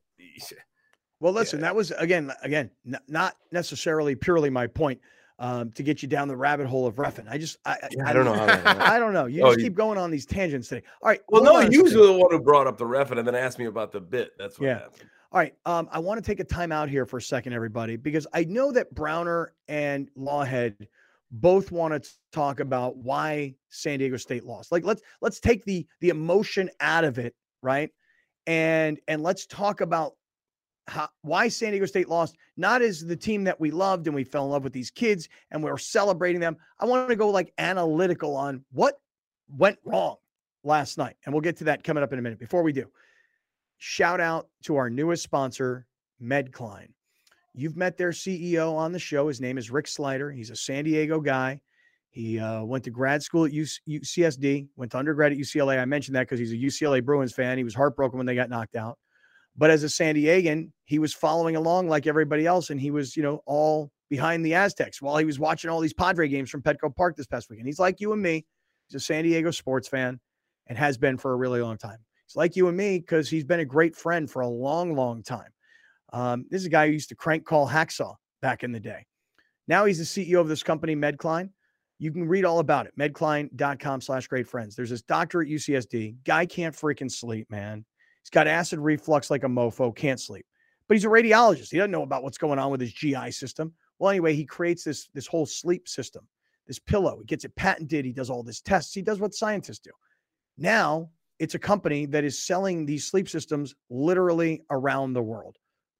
Well, listen, Yeah. that was again, again, n- not necessarily purely my point um, to get you down the rabbit hole of reffing. I just, I, Yeah, I don't know how that happened. I don't know. You Oh, just you- keep going on these tangents today. All right. Well, hold no, on a you were second. the one who brought up the ref and then asked me about the bit. That's what Yeah. happened. All right. Um, I want to take a time out here for a second, everybody, because I know that Browner and Lawhead both want to talk about why San Diego State lost. Like, let's let's take the the emotion out of it, right? And and let's talk about how, why San Diego State lost, not as the team that we loved and we fell in love with these kids and we were celebrating them. I want to go like analytical on what went wrong last night. And we'll get to that coming up in a minute. Before we do, shout out to our newest sponsor, MedCline. You've met their C E O on the show. His name is Rick Slider. He's a San Diego guy. He uh, went to grad school at U C S D, went to undergrad at U C L A. I mentioned that because he's a U C L A Bruins fan. He was heartbroken when they got knocked out. But as a San Diegan, he was following along like everybody else, and he was, you know, all behind the Aztecs while he was watching all these Padre games from Petco Park this past weekend. He's like you and me. He's a San Diego sports fan and has been for a really long time. He's like you and me because he's been a great friend for a long, long time. Um, this is a guy who used to crank call Hacksaw back in the day. Now he's the C E O of this company, MedCline. You can read all about it, medcline.com slash great friends. There's this doctor at U C S D. Guy can't freaking sleep, man. He's got acid reflux like a mofo, can't sleep. But he's a radiologist. He doesn't know about what's going on with his G I system. Well, anyway, he creates this, this whole sleep system, this pillow. He gets it patented. He does all this tests. He does what scientists do. Now it's a company that is selling these sleep systems literally around the world.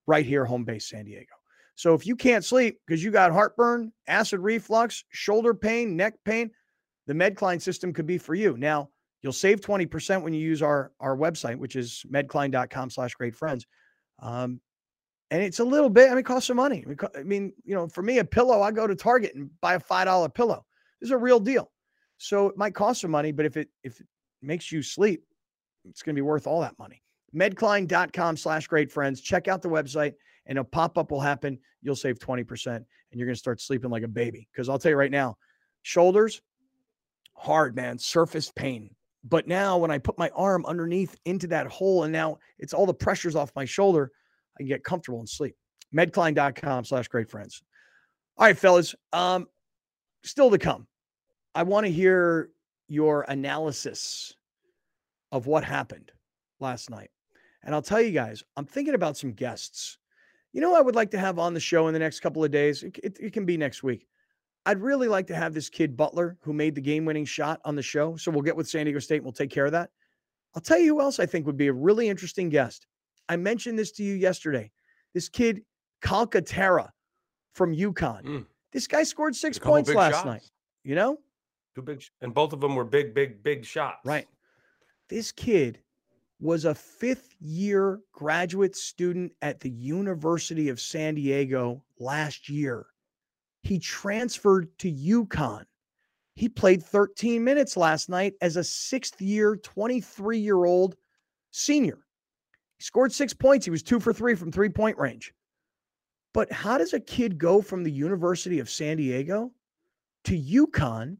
right here, home base San Diego. So if you can't sleep because you got heartburn, acid reflux, shoulder pain, neck pain, the Medcline system could be for you. Now, you'll save twenty percent when you use our, our website, which is medcline.com slash great friends. Um, and it's a little bit, I mean, it costs some money. I mean, you know, for me, a pillow, I go to Target and buy a five dollar pillow. This is a real deal. So it might cost some money, but if it, if it makes you sleep, it's going to be worth all that money. Medcline.com slash great friends. Check out the website and a pop-up will happen. You'll save twenty percent and you're going to start sleeping like a baby. Because I'll tell you right now, shoulders, hard, man, surface pain. But now when I put my arm underneath into that hole and now it's all the pressures off my shoulder, I can get comfortable and sleep. Medcline.com slash great friends. All right, fellas, um, still to come. I want to hear your analysis of what happened last night. And I'll tell you guys, I'm thinking about some guests. You know, I would like to have on the show in the next couple of days. It, it, it can be next week. I'd really like to have this kid Butler who made the game-winning shot on the show. So we'll get with San Diego State and we'll take care of that. I'll tell you who else I think would be a really interesting guest. I mentioned this to you yesterday. This kid, Calcaterra from UConn. Mm. This guy scored six points last shots. night. You know? Two big, and both of them were big, big, big shots. Right. This kid was a fifth-year graduate student at the University of San Diego last year. He transferred to UConn. He played thirteen minutes last night as a sixth-year, twenty-three-year-old senior. He scored six points. He was two for three from three-point range. But how does a kid go from the University of San Diego to UConn,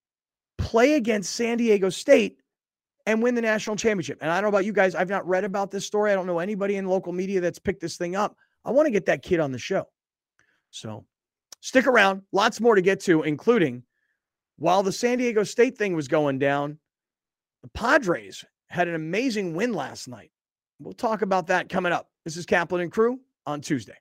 play against San Diego State, and win the national championship? And I don't know about you guys. I've not read about this story. I don't know anybody in local media that's picked this thing up. I want to get that kid on the show. So stick around. Lots more to get to, including while the San Diego State thing was going down, the Padres had an amazing win last night. We'll talk about that coming up. This is Kaplan and Crew on Tuesday.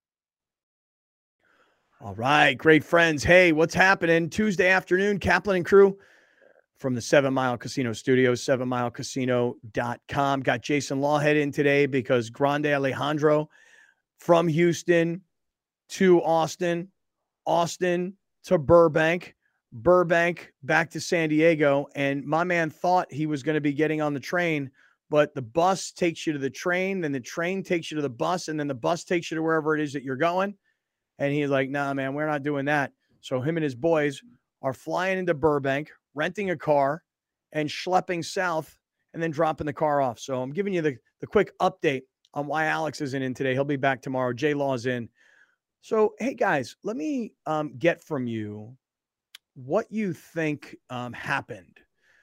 All right, great friends. Hey, what's happening? Tuesday afternoon, Kaplan and Crew from the Seven Mile Casino Studios, seven mile casino dot com. Got Jason Lawhead in today because Grande Alejandro from Houston to Austin, Austin to Burbank, Burbank back to San Diego. And my man thought he was going to be getting on the train, but the bus takes you to the train, then the train takes you to the bus, and then the bus takes you to wherever it is that you're going. And he's like, nah, man, we're not doing that. So him and his boys are flying into Burbank, renting a car, and schlepping south, and then dropping the car off. So I'm giving you the, the quick update on why Alex isn't in today. He'll be back tomorrow. J Law's in. So, hey, guys, let me um, get from you what you think um, happened.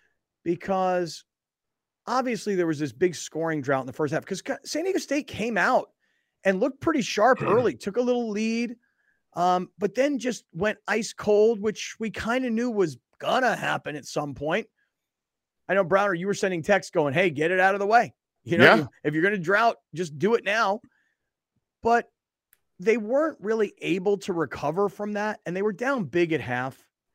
Because obviously there was this big scoring drought in the first half because San Diego State came out and looked pretty sharp early, took a little lead, um, but then just went ice cold, which we kind of knew was going to happen at some point. I know, Browner, you were sending texts going, hey, get it out of the way. You know, yeah. If you're going to drought, just do it now. But they weren't really able to recover from that, and they were down big at half.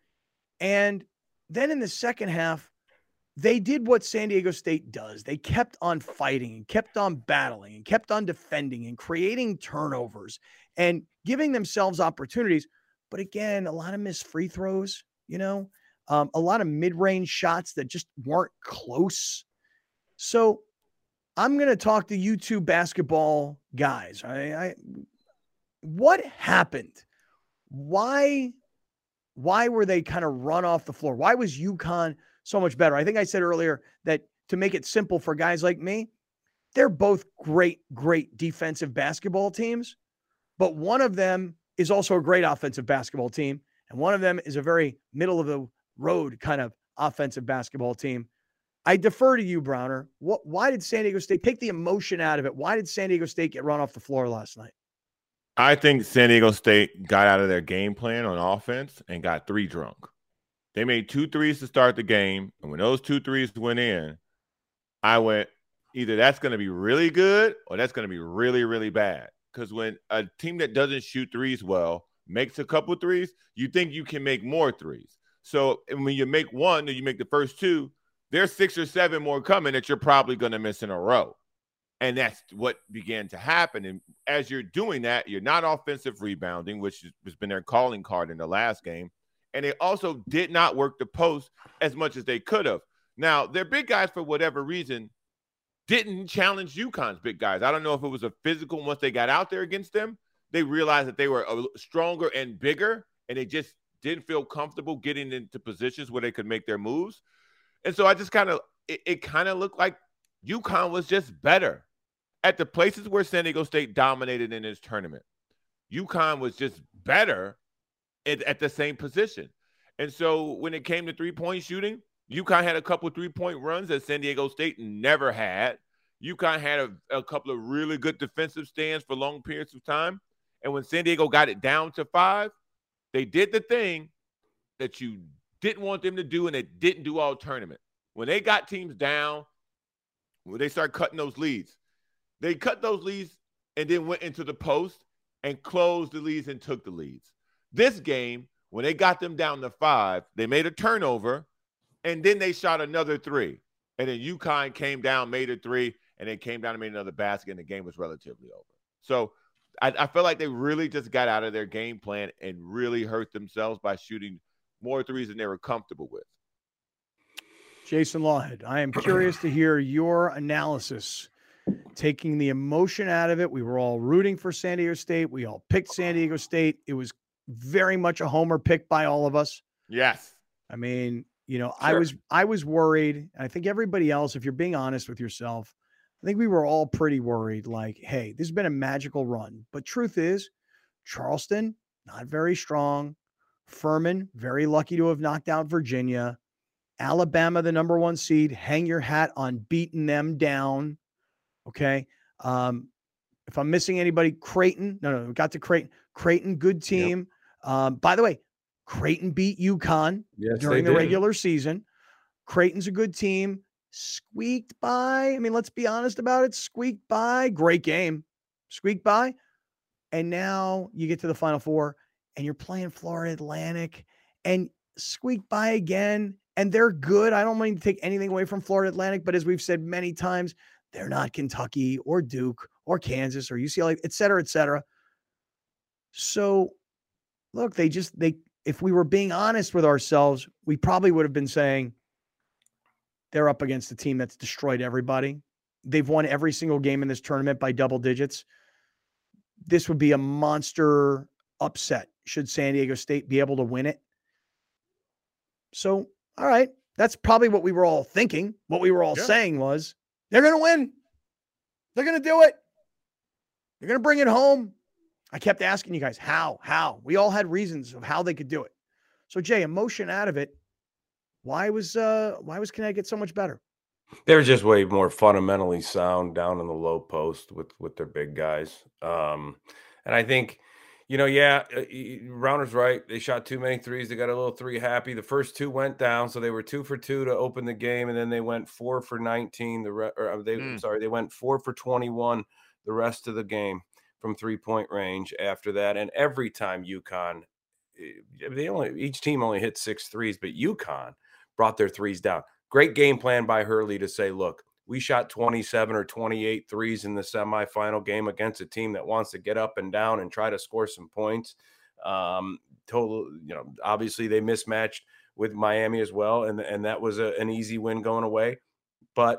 And then in the second half, they did what San Diego State does. They kept on fighting and kept on battling and kept on defending and creating turnovers and giving themselves opportunities. But again, a lot of missed free throws, you know, um, a lot of mid-range shots that just weren't close. So I'm going to talk to you two basketball guys. I, I, what happened? Why, why were they kind of run off the floor? Why was UConn so much better? I think I said earlier that to make it simple for guys like me, they're both great, great defensive basketball teams, but one of them is also a great offensive basketball team, and one of them is a very middle of the road kind of offensive basketball team. I defer to you, Browner. What, why did San Diego State take the emotion out of it? Why did San Diego State get run off the floor last night? I think San Diego State got out of their game plan on offense and got three drunk. They made two threes to start the game, and when those two threes went in, I went, either that's going to be really good or that's going to be really, really bad. Because when a team that doesn't shoot threes well makes a couple threes, you think you can make more threes. So and when you make one or you make the first two, there's six or seven more coming that you're probably going to miss in a row. And that's what began to happen. And as you're doing that, you're not offensive rebounding, which has been their calling card in the last game. And they also did not work the post as much as they could have. Now, their big guys, for whatever reason, didn't challenge UConn's big guys. I don't know if it was a physical. Once they got out there against them, they realized that they were stronger and bigger, and they just didn't feel comfortable getting into positions where they could make their moves. And so I just kind of, it, it kind of looked like UConn was just better at the places where San Diego State dominated in this tournament. UConn was just better at, at the same position. And so when it came to three-point shooting, UConn had a couple three-point runs that San Diego State never had. UConn had a, a couple of really good defensive stands for long periods of time. And when San Diego got it down to five, they did the thing that you didn't want them to do and they didn't do all tournament. When they got teams down, when they start cutting those leads, they cut those leads and then went into the post and closed the leads and took the leads. This game, when they got them down to five, they made a turnover, and then they shot another three. And then UConn came down, made a three, and then came down and made another basket, and the game was relatively over. So I, I feel like they really just got out of their game plan and really hurt themselves by shooting more threes than they were comfortable with. Jason Lawhead, I am curious to hear your analysis, taking the emotion out of it. We were all rooting for San Diego State. We all picked San Diego State. It was very much a homer pick by all of us. Yes. I mean, you know, Sure. I was I was worried. And I think everybody else, if you're being honest with yourself, I think we were all pretty worried. Like, hey, this has been a magical run. But truth is, Charleston, not very strong. Furman, very lucky to have knocked out Virginia. Alabama, the number one seed. Hang your hat on beating them down. Okay. Um, if I'm missing anybody, Creighton. No, no, we got to Creighton. Creighton, good team. Yep. Um, by the way, Creighton beat UConn yes, during the did. regular season. Creighton's a good team. Squeaked by. I mean, let's be honest about it. Squeaked by. Great game. Squeaked by. And now you get to the Final Four and you're playing Florida Atlantic and squeaked by again. And they're good. I don't mean to take anything away from Florida Atlantic, but as we've said many times, they're not Kentucky or Duke or Kansas or U C L A, et cetera, et cetera. So look, they just, they, if we were being honest with ourselves, we probably would have been saying they're up against a team that's destroyed everybody. They've won every single game in this tournament by double digits. This would be a monster upset should San Diego State be able to win it. So, all right, that's probably what we were all thinking. What we were all yeah. saying was, they're going to win. They're going to do it. They're going to bring it home. I kept asking you guys, how, how? We all had reasons of how they could do it. So, Jay, emotion out of it. Why was uh, why was Connecticut so much better? They're just way more fundamentally sound down in the low post with with their big guys. Um, and I think, you know, yeah, Rauner's right. They shot too many threes. They got a little three happy. The first two went down, so they were two for two to open the game, and then they went four for nineteen. The re- or they mm. sorry, they went four for twenty-one the rest of the game from three point range after that. And every time UConn, they only each team only hit six threes, but UConn brought their threes down. Great game plan by Hurley to say, look, we shot twenty-seven or twenty-eight threes in the semifinal game against a team that wants to get up and down and try to score some points. Um, total, you know, obviously they mismatched with Miami as well, and, and that was a, an easy win going away. But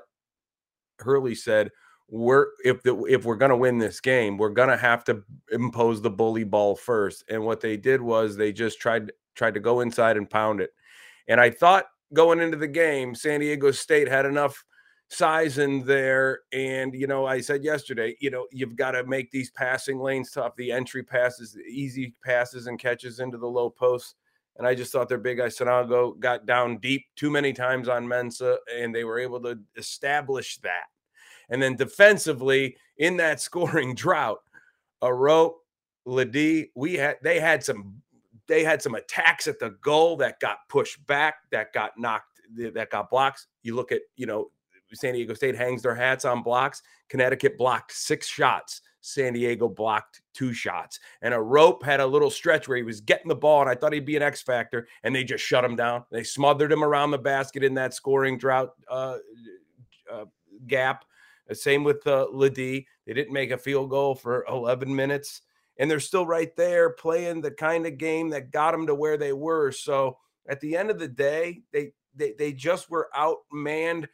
Hurley said, we're if the, if we're going to win this game, we're going to have to impose the bully ball first. And what they did was they just tried tried to go inside and pound it. And I thought, going into the game, San Diego State had enough size in there. And, you know, I said yesterday, you know, you've got to make these passing lanes tough, the entry passes, the easy passes and catches into the low post. And I just thought their big guy, Sanago, got down deep too many times on Mensah, and they were able to establish that. And then defensively, in that scoring drought, Arope, Ledee, we had, they had some They had some attacks at the goal that got pushed back, that got knocked, that got blocks. You look at, you know, San Diego State hangs their hats on blocks. Connecticut blocked six shots. San Diego blocked two shots. And Arope had a little stretch where he was getting the ball, and I thought he'd be an X factor, and they just shut him down. They smothered him around the basket in that scoring drought uh, uh, gap. The same with uh, Ledee. They didn't make a field goal for eleven minutes, and they're still right there playing the kind of game that got them to where they were. So at the end of the day, they they they just were outmanned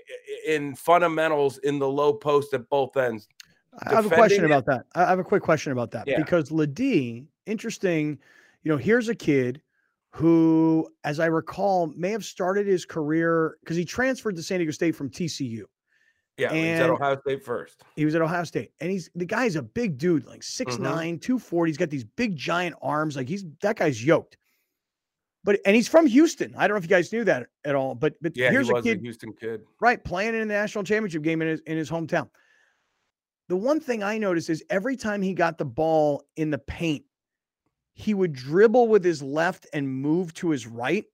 in fundamentals in the low post at both ends. I have a question about that. I have a quick question about that Yeah. because Ledee, interesting, you know, here's a kid who, as I recall, may have started his career because he transferred to San Diego State from T C U. Yeah, he's at Ohio State first. He was at Ohio State. And he's the guy's a big dude, like six nine, two forty. He's got these big giant arms. Like he's that guy's yoked. But and he's from Houston. I don't know if you guys knew that at all. But but yeah, here's he was a kid, a Houston kid. Right, playing in the national championship game in his in his hometown. The one thing I noticed is every time he got the ball in the paint, he would dribble with his left and move to his right.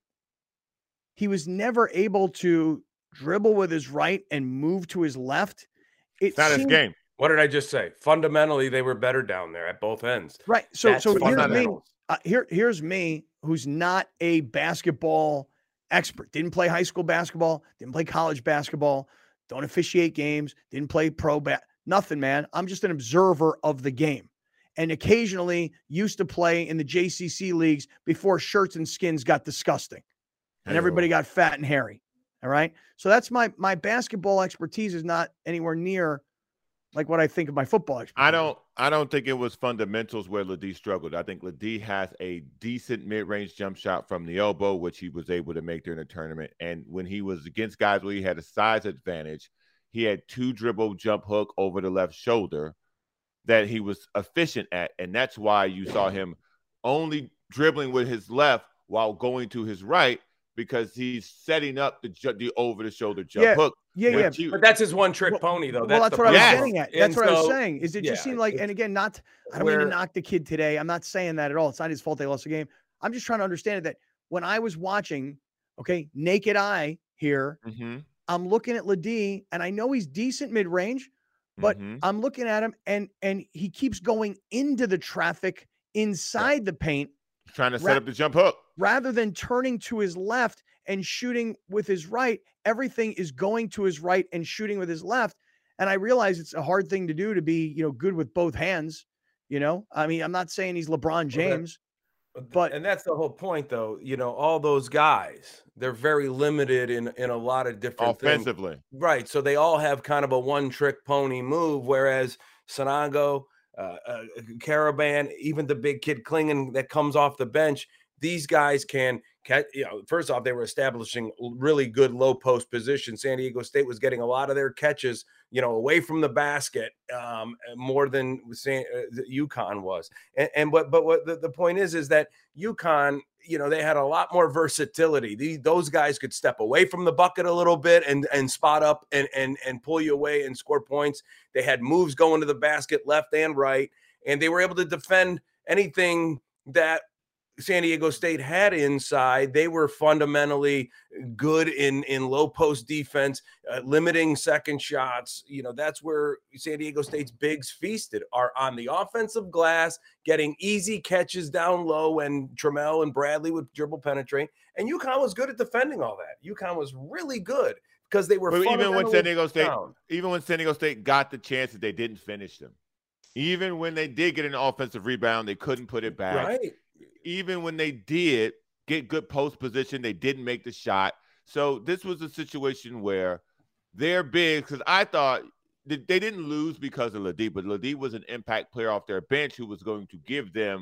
He was never able to dribble with his right and move to his left. It's not his game. What did I just say? Fundamentally, they were better down there at both ends. Right. So, That's so here's me. fundamentals. Uh, here, here's me, who's not a basketball expert. Didn't play high school basketball. Didn't play college basketball. Don't officiate games. Didn't play pro bat. Nothing, man. I'm just an observer of the game, and occasionally used to play in the J C C leagues before shirts and skins got disgusting, and everybody got fat and hairy. All right. So that's my my basketball expertise is not anywhere near like what I think of my football expertise. I don't I don't think it was fundamentals where Ledee struggled. I think Ledee has a decent mid-range jump shot from the elbow, which he was able to make during the tournament. And when he was against guys where he had a size advantage, he had two dribble jump hook over the left shoulder that he was efficient at. And that's why you saw him only dribbling with his left while going to his right, because he's setting up the the over the shoulder jump yeah, hook. Yeah, yeah. You, but that's his one trick well, pony, though. Well, that's, that's what problem. I was getting at. That's and what so, I was saying. Is it yeah, just seemed like, and again, not I don't where, mean to knock the kid today. I'm not saying that at all. It's not his fault they lost the game. I'm just trying to understand it that when I was watching, okay, naked eye here, mm-hmm. I'm looking at Ledee, and I know he's decent mid range, but mm-hmm. I'm looking at him, and and he keeps going into the traffic inside yeah. the paint, trying to set up the jump hook rather than turning to his left and shooting with his right. Everything is going to his right and shooting with his left. And I realize it's a hard thing to do to be, you know, good with both hands. You know, I mean, I'm not saying he's LeBron James, well, that, but and that's the whole point, though. You know, all those guys, they're very limited in in a lot of different offensively, things. Right? So they all have kind of a one trick pony move, whereas Sanogo, uh, uh, Caravan, even the big kid Klingon that comes off the bench, these guys can catch. You know, first off, they were establishing really good low post position. San Diego State was getting a lot of their catches, you know, away from the basket, um, more than San, uh, UConn was. And, and but but what the, the point is is that UConn, you know, they had a lot more versatility. These those guys could step away from the bucket a little bit and and spot up and and and pull you away and score points. They had moves going to the basket left and right, and they were able to defend anything that San Diego State had inside. They were fundamentally good in, in low post defense, uh, limiting second shots. You know, that's where San Diego State's bigs feasted, are on the offensive glass, getting easy catches down low, and Trammell and Bradley would dribble penetrate. And UConn was good at defending all that. UConn was really good because they were but even when San Diego State, down. even when San Diego State got the chances, they didn't finish them. Even when they did get an offensive rebound, they couldn't put it back. Right. Even when they did get good post position, they didn't make the shot. So this was a situation where they're big, because I thought they didn't lose because of Ledee, but Ledee was an impact player off their bench who was going to give them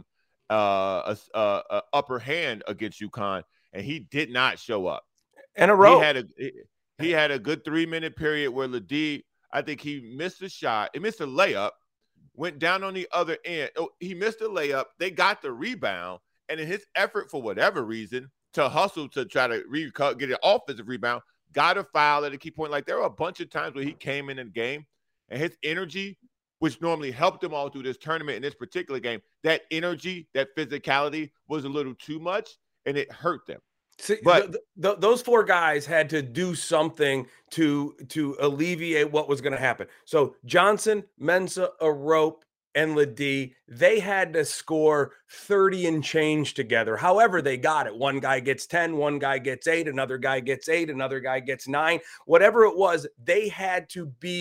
uh, a, a, a upper hand against UConn, and he did not show up. And a row. He had a he had a good three minute period where Ledee, I think he missed a shot, he missed a layup, went down on the other end. Oh, he missed a layup. They got the rebound. And in his effort, for whatever reason, to hustle to try to re- get an offensive rebound, got a foul at a key point. Like, there were a bunch of times where he came in the game, and his energy, which normally helped him all through this tournament in this particular game, that energy, that physicality was a little too much, and it hurt them. See, but the, the, those four guys had to do something to to alleviate what was going to happen. So Johnson, Mensah, Arop, and Ledee, they had to score thirty and change together. However they got it. One guy gets ten, one guy gets eight, another guy gets eight, another guy gets nine. Whatever it was, they had to be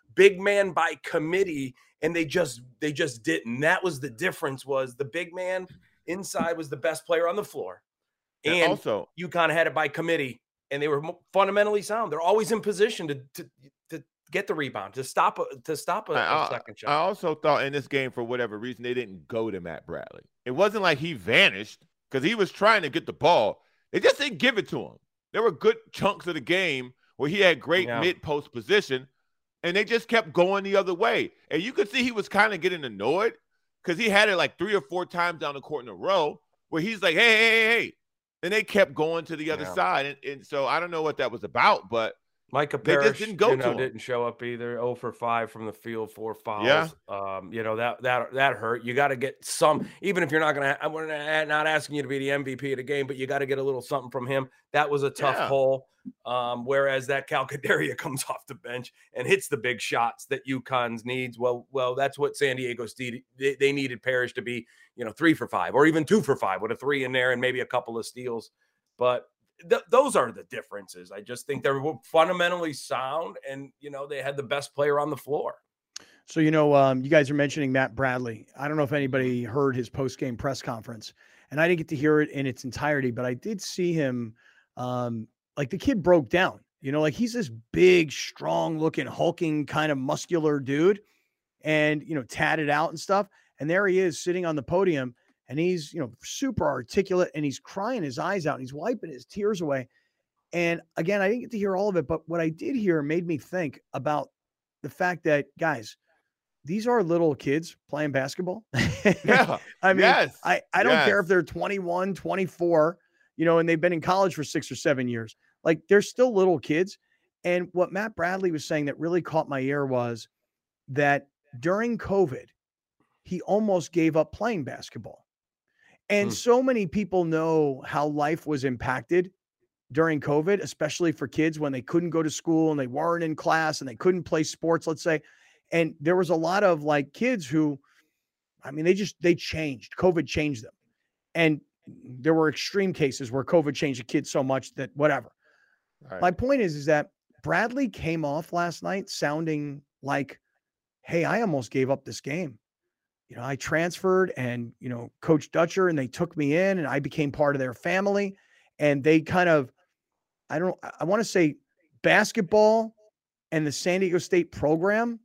big man by committee, and they just they just didn't. That was the difference. Was the big man inside was the best player on the floor, And and also, UConn had it by committee, and they were mo- fundamentally sound. They're always in position to to, to get the rebound, to stop a, to stop a, I, a I, second I shot. also thought in this game, for whatever reason, they didn't go to Matt Bradley. It wasn't like he vanished because he was trying to get the ball. They just didn't give it to him. There were good chunks of the game where he had great Yeah. mid-post position, and they just kept going the other way. And you could see he was kind of getting annoyed because he had it like three or four times down the court in a row where he's like, hey, hey, hey, hey. And they kept going to the other Yeah. side. And, and so I don't know what that was about, but Micah They just Parrish didn't go you to know, him. didn't show up either. zero for five from the field, four fouls. Yeah. Um, you know, that that that hurt. You got to get some, even if you're not gonna I'm gonna not asking you to be the M V P of the game, but you got to get a little something from him. That was a tough Yeah. hole. Um, whereas that Calcaterra comes off the bench and hits the big shots that UConn's needs. Well, well, that's what San Diego's needed. They, they needed Parrish to be, you know, three for five or even two for five with a three in there and maybe a couple of steals. But Th- those are the differences. I just think they're fundamentally sound, and you know they had the best player on the floor. So, you know, um, you guys are mentioning Matt Bradley. I don't know if anybody heard his post-game press conference, and I didn't get to hear it in its entirety, but I did see him. Um, like the kid broke down. You know, like he's this big, strong-looking, hulking kind of muscular dude, and you know, tatted out and stuff. And there he is sitting on the podium. And he's, you know, super articulate and he's crying his eyes out and he's wiping his tears away. And again, I didn't get to hear all of it, but what I did hear made me think about the fact that, guys, these are little kids playing basketball. Yeah. I mean, yes. I, I don't yes. care if they're twenty-one, twenty-four, you know, and they've been in college for six or seven years. Like they're still little kids. And what Matt Bradley was saying that really caught my ear was that during COVID, he almost gave up playing basketball. And Hmm. so many people know how life was impacted during COVID, especially for kids when they couldn't go to school and they weren't in class and they couldn't play sports, let's say. And there was a lot of like kids who, I mean, they just, they changed. COVID changed them. And there were extreme cases where COVID changed a kid so much that whatever. Right. My point is, is that Bradley came off last night sounding like, hey, I almost gave up this game. You know, I transferred and, you know, Coach Dutcher and they took me in and I became part of their family. And they kind of, I don't, I want to say basketball and the San Diego State program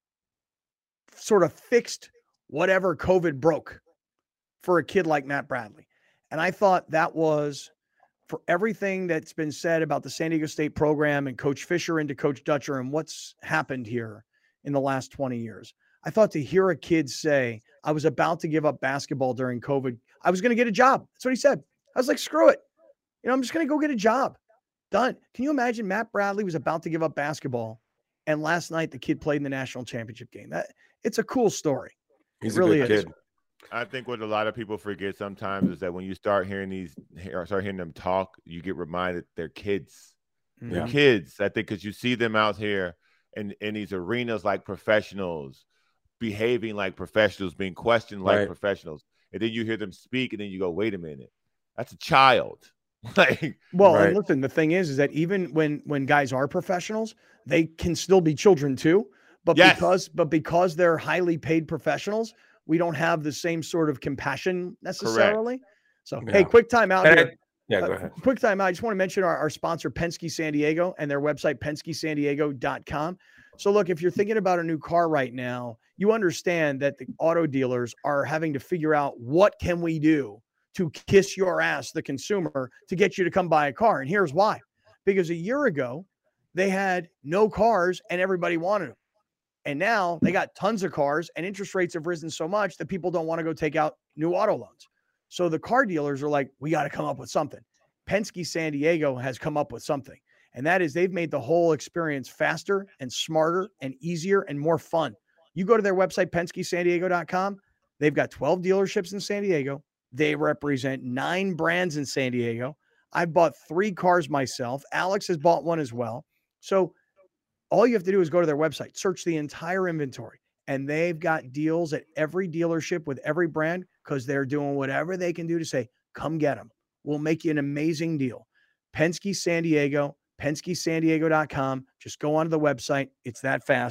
sort of fixed whatever COVID broke for a kid like Matt Bradley. And I thought that was, for everything that's been said about the San Diego State program and Coach Fisher into Coach Dutcher and what's happened here in the last twenty years. I thought to hear a kid say, I was about to give up basketball during COVID. I was going to get a job. That's what he said. I was like, screw it. You know, I'm just going to go get a job. Done. Can you imagine Matt Bradley was about to give up basketball and last night the kid played in the national championship game? That it's a cool story. He's It really a good is. kid. I think what a lot of people forget sometimes is that when you start hearing these, or start hearing them talk, you get reminded they're kids. They're Yeah. kids. I think because you see them out here in, in these arenas like professionals, behaving like professionals, being questioned like Right. professionals. And then you hear them speak and then you go, wait a minute, that's a child. Like, Well, Right. and listen, the thing is, is that even when when guys are professionals, they can still be children too. But Yes. because but because they're highly paid professionals, we don't have the same sort of compassion necessarily. So, hey, Yeah. quick time out And here. I- yeah, go Uh, ahead. Quick time out. I just want to mention our, our sponsor, Penske San Diego, and their website, Penske San Diego dot com. So, look, if you're thinking about a new car right now, you understand that the auto dealers are having to figure out what can we do to kiss your ass, the consumer, to get you to come buy a car. And here's why. Because a year ago, they had no cars and everybody wanted them. And now they got tons of cars and interest rates have risen so much that people don't want to go take out new auto loans. So the car dealers are like, we got to come up with something. Penske San Diego has come up with something. And that is they've made the whole experience faster and smarter and easier and more fun. You go to their website, Penske San Diego dot com. They've got twelve dealerships in San Diego. They represent nine brands in San Diego. I bought three cars myself. Alex has bought one as well. So all you have to do is go to their website, search the entire inventory, and they've got deals at every dealership with every brand because they're doing whatever they can do to say, come get them. We'll make you an amazing deal. Penske San Diego, Penske San Diego dot com. Just go onto the website. It's that fast.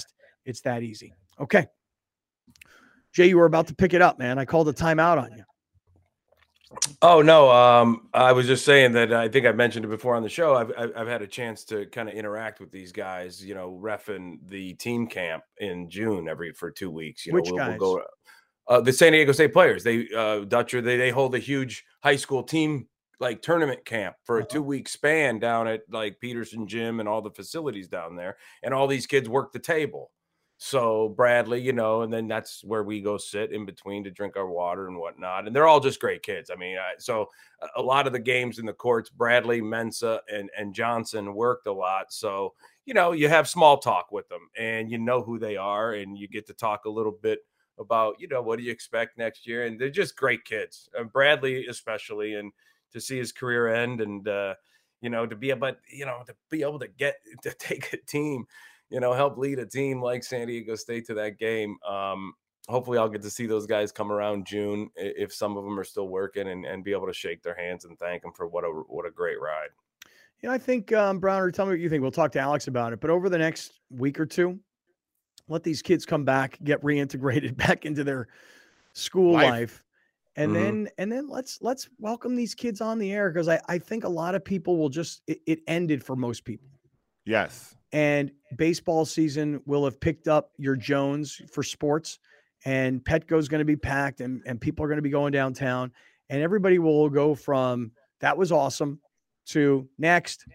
It's that easy. Okay. Jay, you were about to pick it up, man. I called a timeout on you. Oh no, um, I was just saying that I think I mentioned it before on the show. I've I've, I've had a chance to kind of interact with these guys. You know, reffing the team camp in June every for two weeks. You know, Which we'll, guys? we'll go. Uh, the San Diego State players. They uh, Dutcher. They they hold a huge high school team like tournament camp for a Uh-huh. two week span down at like Peterson Gym and all the facilities down there, and all these kids work the table. So Bradley, you know, and then that's where we go sit in between to drink our water and whatnot. And they're all just great kids. I mean, I, so a lot of the games in the courts, Bradley, Mensah, and and Johnson worked a lot. So, you know, you have small talk with them and you know who they are and you get to talk a little bit about, you know, what do you expect next year? And they're just great kids, uh, Bradley especially, and to see his career end and, uh, you know, to be able, you know, to be able to get to take a team, you know, help lead a team like San Diego State to that game. Um, hopefully I'll get to see those guys come around June if some of them are still working and, and be able to shake their hands and thank them for what a, what a great ride. You know, I think, um, Browner, tell me what you think. We'll talk to Alex about it, but over the next week or two, let these kids come back, get reintegrated back into their school life. life and mm-hmm. then, and then let's, let's welcome these kids on the air. Cause I, I think a lot of people will just, it, it ended for most people. Yes. And baseball season will have picked up your Jones for sports, and Petco's going to be packed, and, and people are going to be going downtown, and everybody will go from that was awesome to next.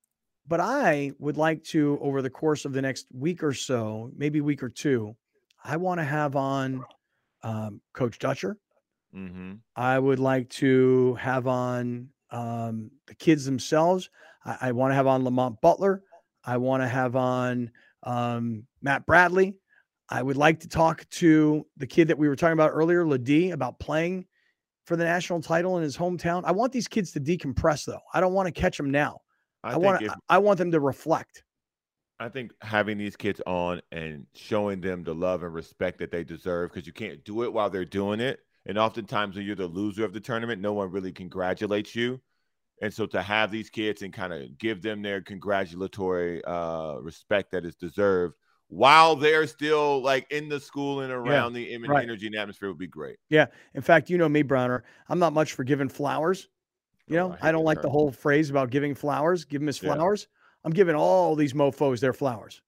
But I would like to, over the course of the next week or so, maybe week or two, I want to have on um, Coach Dutcher. Mm-hmm. I would like to have on um, the kids themselves. I, I want to have on Lamont Butler. I want to have on um, Matt Bradley. I would like to talk to the kid that we were talking about earlier, Ladie, about playing for the national title in his hometown. I want these kids to decompress, though. I don't want to catch them now. I, I want if, I want them to reflect. I think having these kids on and showing them the love and respect that they deserve, because you can't do it while they're doing it. And oftentimes when you're the loser of the tournament, no one really congratulates you. And so to have these kids and kind of give them their congratulatory uh, respect that is deserved while they're still like in the school and around yeah, the right. energy and atmosphere would be great. Yeah. In fact, you know me, Browner, I'm not much for giving flowers. You know, oh, I, I don't like term. the whole phrase about giving flowers, give them his flowers. Yeah. I'm giving all these mofos their flowers.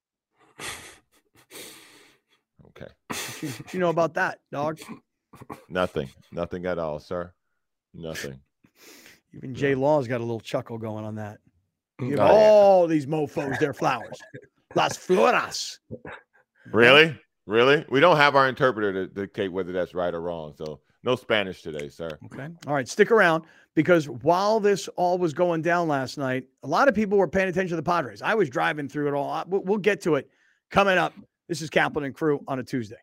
Okay. What you, what you know about that, dog? Nothing. Nothing at all, sir. Nothing. Even Jay Law's got a little chuckle going on that. Give oh, all yeah. these mofos their flowers. Las flores. Really? Really? We don't have our interpreter to dictate whether that's right or wrong. So no Spanish today, sir. Okay. All right. Stick around, because while this all was going down last night, a lot of people were paying attention to the Padres. I was driving through it all. We'll get to it coming up. This is Kaplan and Crew on a Tuesday.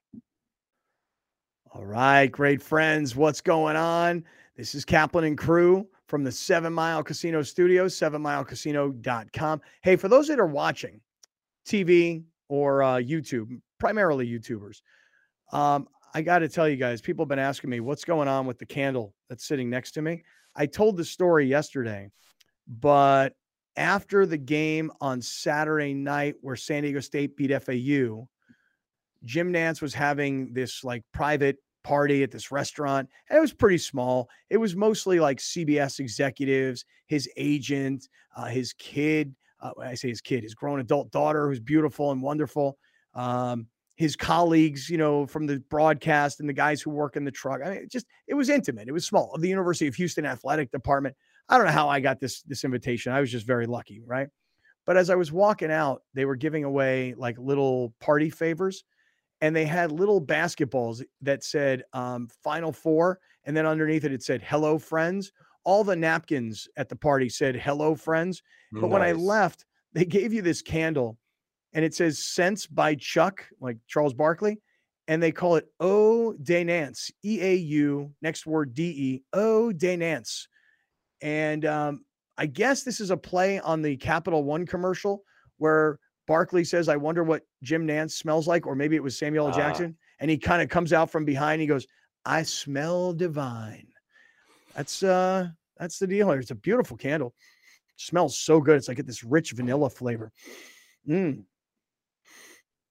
All right, great friends. What's going on? This is Kaplan and Crew from the Seven Mile Casino Studios, seven mile casino dot com. Hey, for those that are watching T V or uh, YouTube, primarily YouTubers, um, I got to tell you guys, people have been asking me what's going on with the candle that's sitting next to me. I told the story yesterday, but after the game on Saturday night where San Diego State beat F A U, Jim Nantz was having this like private party at this restaurant, and it was pretty small. It was mostly like C B S executives, his agent, uh, his kid. Uh, I say his kid, his grown adult daughter, who's beautiful and wonderful. Um, his colleagues, you know, from the broadcast and the guys who work in the truck. I mean, it just, it was intimate. It was small. Of the University of Houston athletic department. I don't know how I got this, this invitation. I was just very lucky. Right. But as I was walking out, they were giving away like little party favors, and they had little basketballs that said um, Final Four. And then underneath it, it said, hello, friends. All the napkins at the party said, hello, friends. But nice. When I left, they gave you this candle, and it says Sense by Chuck, like Charles Barkley. And they call it Eau de Nance, E A U, next word D E, Eau de Nance. And um, I guess this is a play on the Capital One commercial where Barkley says, I wonder what Jim Nantz smells like, or maybe it was Samuel L. Jackson. Uh, and he kind of comes out from behind. And he goes, I smell divine. That's uh, that's the deal here. It's a beautiful candle. It smells so good. It's like this rich vanilla flavor. Mm.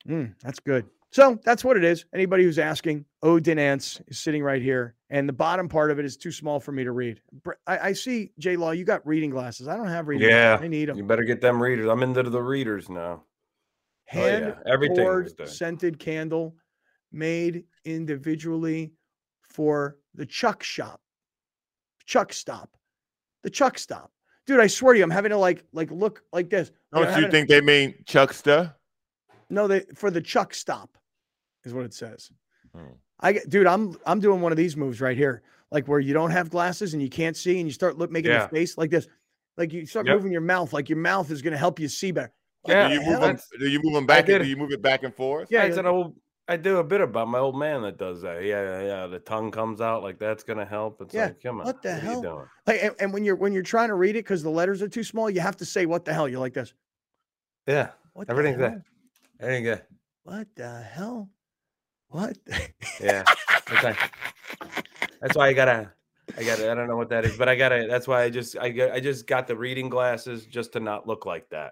Mm, that's good. So that's what it is. Anybody who's asking, Odin Ants is sitting right here, and the bottom part of it is too small for me to read. I, I see, J Law, you got reading glasses. I don't have reading Yeah, glasses. I need them. You better get them readers. I'm into the readers now. Hand oh, yeah. Everything poured scented candle made individually for the Chuck shop. Chuck stop. The Chuck stop. Dude, I swear to you, I'm having to like like look like this. Don't you, know, you think to, they mean Chucksta? No, they for the Chuck stop is what it says. Hmm. I get, dude, I'm I'm doing one of these moves right here, like where you don't have glasses and you can't see, and you start look making yeah. your face like this, like you start yep. moving your mouth, like your mouth is going to help you see better. Yeah, do you move them? Do you move them back? And, do you move it back and forth? Yeah, it's an old. I do a bit about my old man that does that. Yeah, yeah, yeah. The tongue comes out like that's gonna help. It's yeah. like, come on, what the what hell? Are you doing? Like, and, and when you're when you're trying to read it because the letters are too small, you have to say what the hell. You're like this. Yeah, what everything's good. Everything good. What the hell? What? yeah, that's, that's why I gotta. I gotta. I don't know what that is, but I gotta. That's why I just. I got. I just got the reading glasses just to not look like that.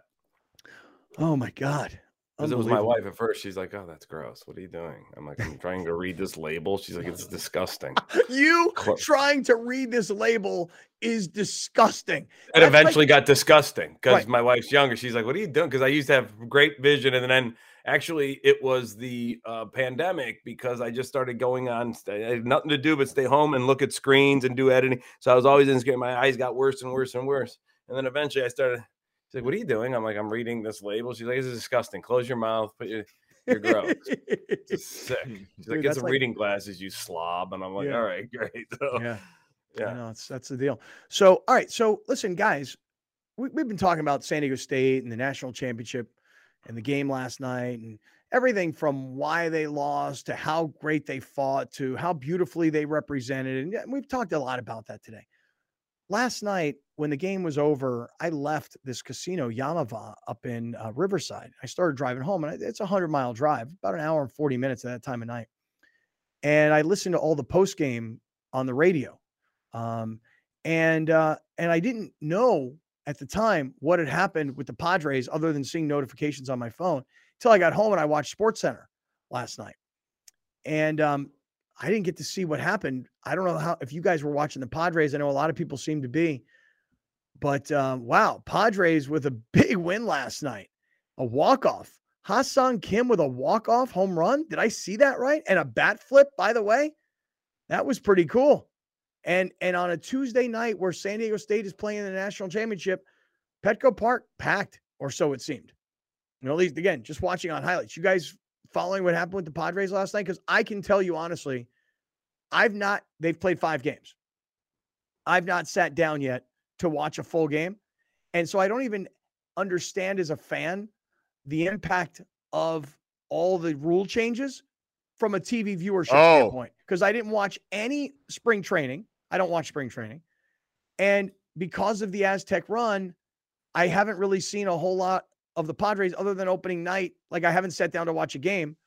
Oh my god. Because it was my wife at first. She's like, "Oh, that's gross. What are you doing?" I'm like, "I'm trying to read this label." She's like, "It's disgusting." You trying to read this label is disgusting. It That's eventually like... got disgusting because right. my wife's younger. She's like, "What are you doing?" Because I used to have great vision, and then actually it was the uh, pandemic because I just started going on. I had nothing to do but stay home and look at screens and do editing. So I was always in screen. My eyes got worse and worse and worse. And then eventually I started. She's like, "What are you doing?" I'm like, "I'm reading this label." She's like, "This is disgusting. Close your mouth. Put your, you're gross." It's sick. She's like, Dude, "Get some like... reading glasses, you slob." And I'm like, yeah. "All right, great." So, yeah, yeah. No, it's that's the deal. So, all right. So, listen, guys, we, we've been talking about San Diego State and the national championship and the game last night and everything from why they lost to how great they fought to how beautifully they represented. And we've talked a lot about that today. Last night, when the game was over, I left this casino, Yamava, up in uh, Riverside. I started driving home, and it's a hundred mile drive, about an hour and forty minutes at that time of night. And I listened to all the post game on the radio, um, and uh, and I didn't know at the time what had happened with the Padres, other than seeing notifications on my phone, until I got home and I watched SportsCenter last night, and um, I didn't get to see what happened. I don't know how, if you guys were watching the Padres. I know a lot of people seem to be, but um, wow, Padres with a big win last night, a walk-off. Ha-Seong Kim with a walk-off home run. Did I see that right? And a bat flip, by the way. That was pretty cool. And, and on a Tuesday night where San Diego State is playing in the national championship, Petco Park packed, or so it seemed. You know, at least, again, just watching on highlights. You guys following what happened with the Padres last night? Because I can tell you honestly, I've not, they've played five games. I've not sat down yet to watch a full game. And so I don't even understand as a fan the impact of all the rule changes from a T V viewership oh. standpoint. Because I didn't watch any spring training. I don't watch spring training. And because of the Aztec run, I haven't really seen a whole lot of the Padres other than opening night. Like, I haven't sat down to watch a game.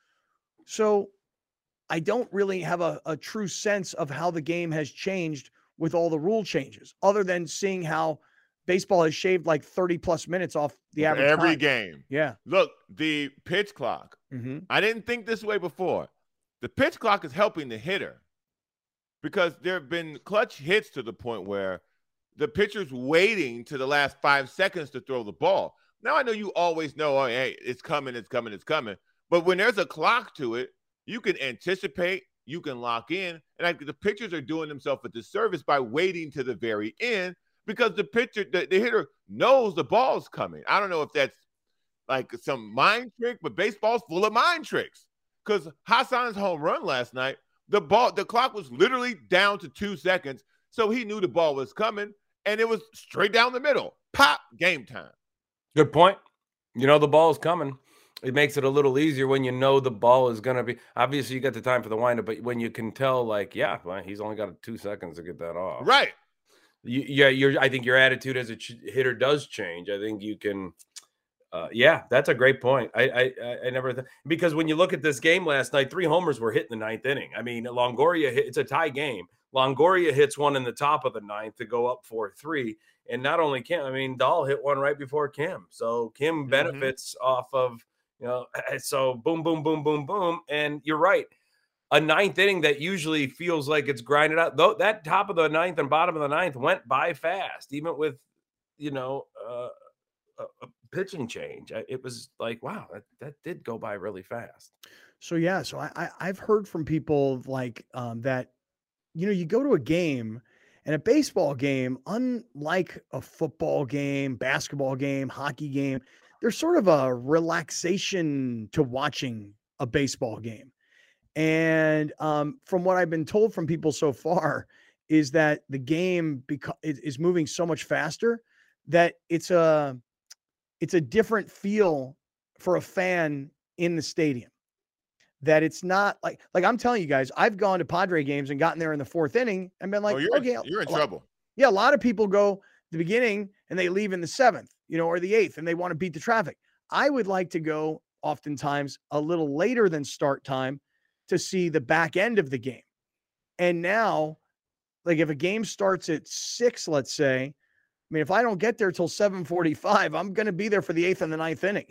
So I don't really have a, a true sense of how the game has changed with all the rule changes, other than seeing how baseball has shaved like thirty plus minutes off the average every time. game. Yeah. Look, the pitch clock. Mm-hmm. I didn't think this way before. The pitch clock is helping the hitter because there have been clutch hits to the point where the pitcher's waiting to the last five seconds to throw the ball. Now, I know you always know, oh, hey, it's coming, it's coming, it's coming. But when there's a clock to it, you can anticipate, you can lock in. And I, the pitchers are doing themselves a disservice by waiting to the very end because the pitcher, the, the hitter knows the ball's coming. I don't know if that's like some mind trick, but baseball's full of mind tricks. Because Ha-Seong's home run last night, the ball, the clock was literally down to two seconds. So he knew the ball was coming, and it was straight down the middle. Pop, game time. Good point. You know the ball is coming. It makes it a little easier when you know the ball is going to be. Obviously, you got the time for the windup, but when you can tell, like, yeah, well, he's only got two seconds to get that off. Right. You, yeah, your. I think your attitude as a ch- hitter does change. I think you can. Uh, yeah, that's a great point. I I, I never th- because when you look at this game last night, three homers were hit in the ninth inning. I mean, Longoria hit, it's a tie game. Longoria hits one in the top of the ninth to go up four three. And not only Kim, I mean, Dahl hit one right before Kim. So Kim benefits mm-hmm. off of You know, so boom, boom, boom, boom, boom. And you're right. A ninth inning that usually feels like it's grinded out. Though that top of the ninth and bottom of the ninth went by fast, even with, you know, uh, a, a pitching change. It was like, wow, that, that did go by really fast. So, yeah. So I, I I've heard from people like um, that, you know, you go to a game and a baseball game, unlike a football game, basketball game, hockey game, there's sort of a relaxation to watching a baseball game. And um, from what I've been told from people so far is that the game beca- is, is moving so much faster that it's a it's a different feel for a fan in the stadium. That it's not like like I'm telling you guys, I've gone to Padre games and gotten there in the fourth inning and been like, oh, you're, okay, you're in a lot, trouble. Yeah, a lot of people go the beginning and they leave in the seventh, you know, or the eighth, and they want to beat the traffic. I would like to go oftentimes a little later than start time to see the back end of the game. And now, like if a game starts at six, let's say, I mean, if I don't get there till seven forty-five, I'm going to be there for the eighth and the ninth inning.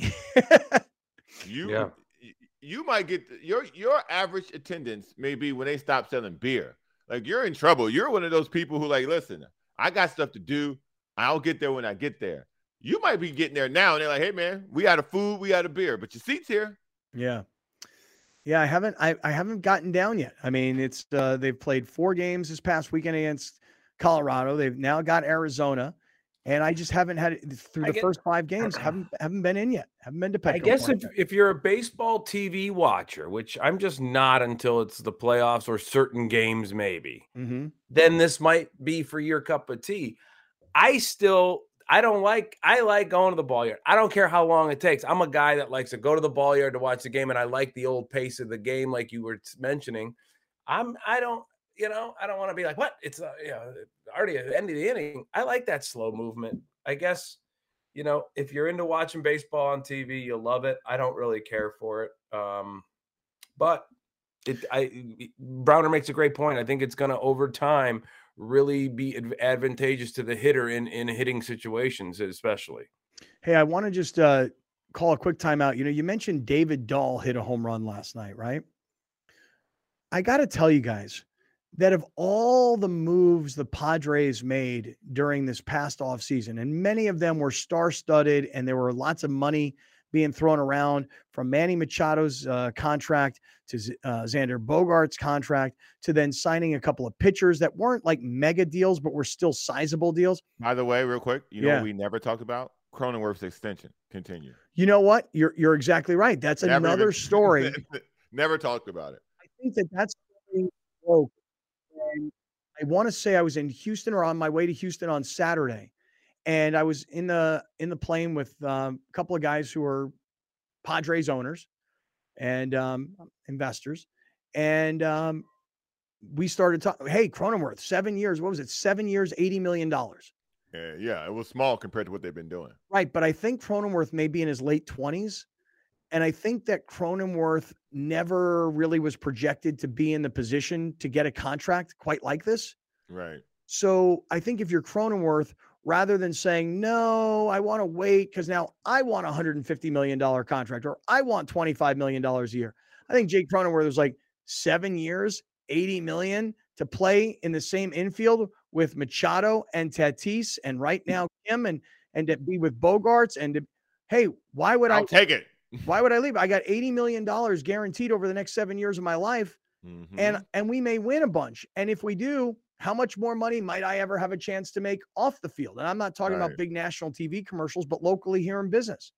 you, yeah. you might get your, your average attendance may be when they stop selling beer. Like you're in trouble. You're one of those people who like, listen, I got stuff to do. I'll get there when I get there. You might be getting there now and they're like, hey man, we out of food, we out of beer, but your seat's here. Yeah. Yeah, I haven't I, I haven't gotten down yet. I mean, it's uh, they've played four games this past weekend against Colorado. They've now got Arizona, and I just haven't had it through the get, first five games. haven't haven't been in yet. Haven't been to Petco. I guess if, if you're a baseball T V watcher, which I'm just not until it's the playoffs or certain games, maybe, mm-hmm. then this might be for your cup of tea. I still. I don't like, I like going to the ball yard. I don't care how long it takes. I'm a guy that likes to go to the ball yard to watch the game. And I like the old pace of the game. Like you were mentioning, I'm, I don't, you know, I don't want to be like, what? It's uh, you know, already at the end of the inning. I like that slow movement. I guess, you know, if you're into watching baseball on T V, you'll love it. I don't really care for it. Um, but it, I, Browner makes a great point. I think it's going to, over time, really be advantageous to the hitter in, in hitting situations, especially. Hey, I want to just uh, call a quick timeout. You know, you mentioned David Dahl hit a home run last night, right? I got to tell you guys that of all the moves the Padres made during this past offseason, and many of them were star-studded and there were lots of money being thrown around, from Manny Machado's uh, contract to uh, Xander Bogaerts' contract to then signing a couple of pitchers that weren't like mega deals, but were still sizable deals. By the way, real quick, you know yeah. what we never talked about? Cronenworth's extension. Continue. You know what? You're you're exactly right. That's never another even, story. Never talked about it. I think that that's broke. And I want to say I was in Houston or on my way to Houston on Saturday. And I was in the in the plane with um, a couple of guys who are Padres owners and um, investors, and um, we started talking. Hey, Cronenworth, seven years. What was it? Seven years, eighty million dollars. Yeah, yeah, it was small compared to what they've been doing. Right, but I think Cronenworth may be in his late twenties, and I think that Cronenworth never really was projected to be in the position to get a contract quite like this. Right. So I think if you're Cronenworth, rather than saying, no, I want to wait because now I want a one hundred fifty million dollars contract or I want twenty-five million dollars a year. I think Jake Cronenworth was like seven years, eighty million dollars to play in the same infield with Machado and Tatis and right now Kim and, and to be with Bogaerts and to, hey, why would I'll I take it? Why would I leave? I got eighty million dollars guaranteed over the next seven years of my life. Mm-hmm. And, and we may win a bunch. And if we do, how much more money might I ever have a chance to make off the field? And I'm not talking right. about big national T V commercials, but locally here in business.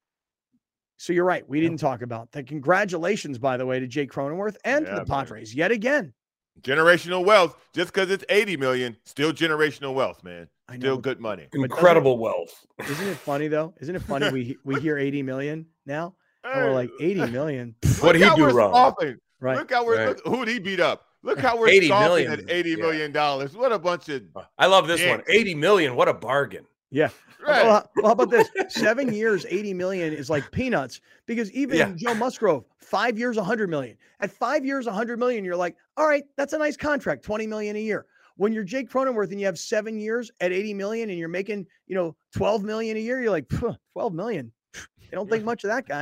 So you're right. We didn't talk about that. Congratulations, by the way, to Jake Cronenworth and yeah, to the Padres man. yet again. Generational wealth. Just because it's eighty million, still generational wealth, man. Still good money. Incredible wealth. Isn't it funny though? Isn't it funny we we hear eighty million now? Hey. And we're like eighty million. What did he do wrong? Scoffing. Right. Look how we're right. look, who'd he beat up? Look how we're eighty scoffing million. at eighty yeah. million dollars. What a bunch of I love this dicks. one. eighty million. What a bargain. Yeah. Right. Well, well, how about this? Seven years, eighty million is like peanuts because even yeah. Joe Musgrove, five years, a hundred million. At five years, a hundred million, you're like, all right, that's a nice contract, twenty million a year. When you're Jake Cronenworth and you have seven years at eighty million and you're making, you know, twelve million a year, you're like, twelve million. They don't think much of that guy.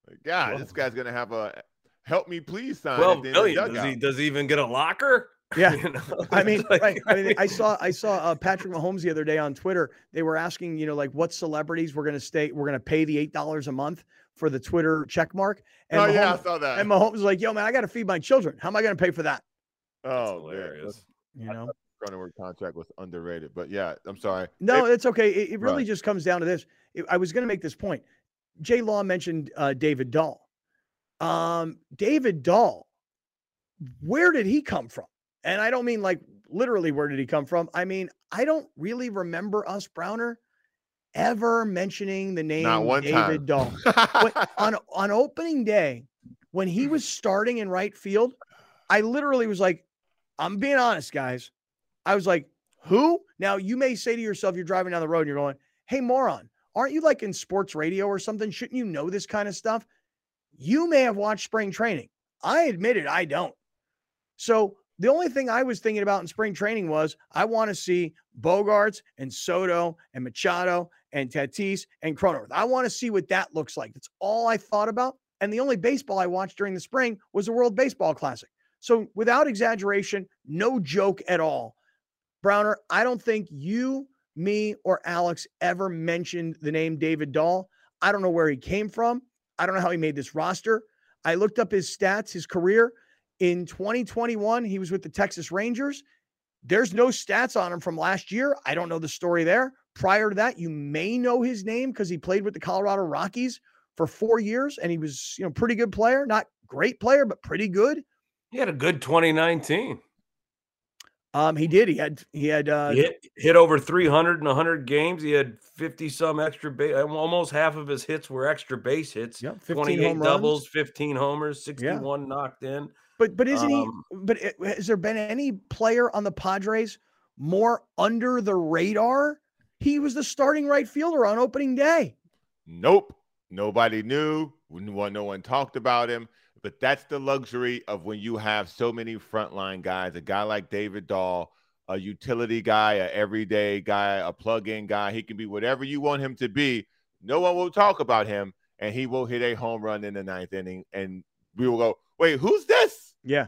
Like, God, Well, this guy's gonna have a help me please sign. twelve at the end of the million. Does he dugout. does he even get a locker? Yeah. You know? I mean, Like, right. I mean, I saw I saw uh, Patrick Mahomes the other day on Twitter. They were asking, you know, like what celebrities we're going to stay, we're going to pay the eight dollars a month for the Twitter check mark. And Oh Mahomes, yeah, I saw that. and Mahomes was like, "Yo, man, I got to feed my children. How am I going to pay for that?" That's oh, hilarious. You know, Cronenworth contract was underrated, but yeah, I'm sorry. no, It- it's okay. It, it really Right. just comes down to this. It- I was going to make this point. Jay Law mentioned uh, David Dahl. Um, David Dahl, where did he come from? And I don't mean like literally where did he come from? I mean, I don't really remember us, Browner, ever mentioning the name Not one David Dahl. When- on, on opening day, when he was starting in right field, I literally was like, I'm being honest, guys. I was like, who? Now, you may say to yourself, you're driving down the road and you're going, hey, moron, aren't you like in sports radio or something? Shouldn't you know this kind of stuff? You may have watched spring training. I admit it, I don't. So the only thing I was thinking about in spring training was I want to see Bogarts and Soto and Machado and Tatis and Cronenworth. I want to see what that looks like. That's all I thought about. And the only baseball I watched during the spring was the World Baseball Classic. So without exaggeration, no joke at all, Browner, I don't think you, me, or Alex ever mentioned the name David Dahl. I don't know where he came from. I don't know how he made this roster. I looked up his stats, his career. In twenty twenty-one, he was with the Texas Rangers. There's no stats on him from last year. I don't know the story there. Prior to that, you may know his name because he played with the Colorado Rockies for four years, and he was, you know, pretty good player. Not great player, but pretty good. He had a good twenty nineteen. Um, he did. He had he had uh, He hit, hit over three hundred in one hundred games. He had fifty some extra base. Almost half of his hits were extra base hits. Yep, fifteen twenty-eight home doubles, runs. fifteen homers, sixty-one knocked in. But but isn't Um, he? But it- has there been any player on the Padres more under the radar? He was the starting right fielder on opening day. Nope. Nobody knew. No one, no one talked about him. But that's the luxury of when you have so many frontline guys. A guy like David Dahl, a utility guy, a everyday guy, a plug-in guy. He can be whatever you want him to be. No one will talk about him, and he will hit a home run in the ninth inning, and we will go, wait, who's this? Yeah.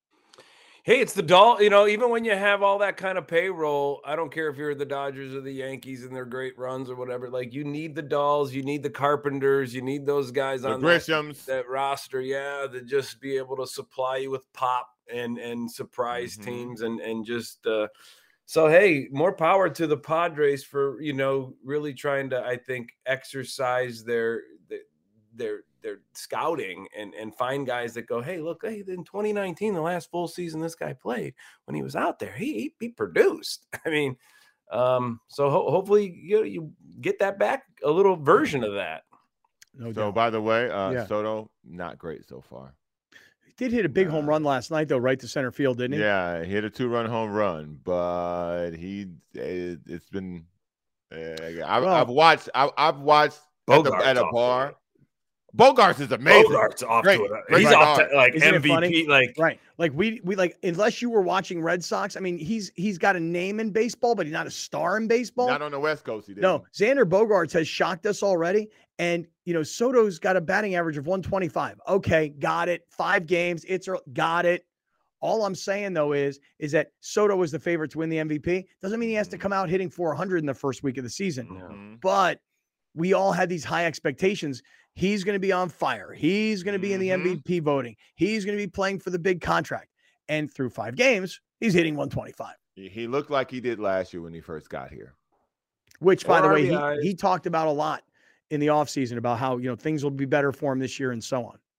Hey, it's the doll. You know, even when you have all that kind of payroll, I don't care if you're the Dodgers or the Yankees and their great runs or whatever. Like, you need the Dolls, you need the Carpenters, you need those guys The on that, Grishams. that roster, yeah, to just be able to supply you with pop and and surprise Mhm. teams and and just. Uh, so hey, more power to the Padres for, you know, really trying to, I think, exercise their their their, their scouting and and find guys that go, hey, look, hey, in twenty nineteen, the last full season this guy played, when he was out there, he he, he produced. I mean, um, so ho- hopefully you you get that back, a little version of that. No So, doubt. by the way, uh, Yeah. Soto, not great so far. He did hit a big home Nah. run last night, though, right to center field, didn't he? Yeah, he hit a two-run home run, but he it, it's been. Uh, I've, Well- I've watched. I, I've watched at, the, Bogart's at a off bar. to it. Bogarts is amazing. Bogart's off Great, to it. great He's off start. to like Isn't it M V P. funny? Like, Right. Like we we like unless you were watching Red Sox. I mean, he's he's got a name in baseball, but he's not a star in baseball. Not on the West Coast, he did. No, Xander Bogaerts has shocked us already. And, you know, Soto's got a batting average of one twenty-five. Okay, got it. Five games. It's early, got it. All I'm saying, though, is, is that Soto was the favorite to win the M V P. Doesn't mean he has to come out hitting four hundred in the first week of the season. yeah. Mhm. But we all had these high expectations. He's going to be on fire. He's going to be in the Mhm. M V P voting. He's going to be playing for the big contract. And through five games, he's hitting one twenty-five. He, he looked like he did last year when he first got here. Which, by Four the way, he, R B Is. he talked about a lot in the offseason about how, you know, things will be better for him this year and so on.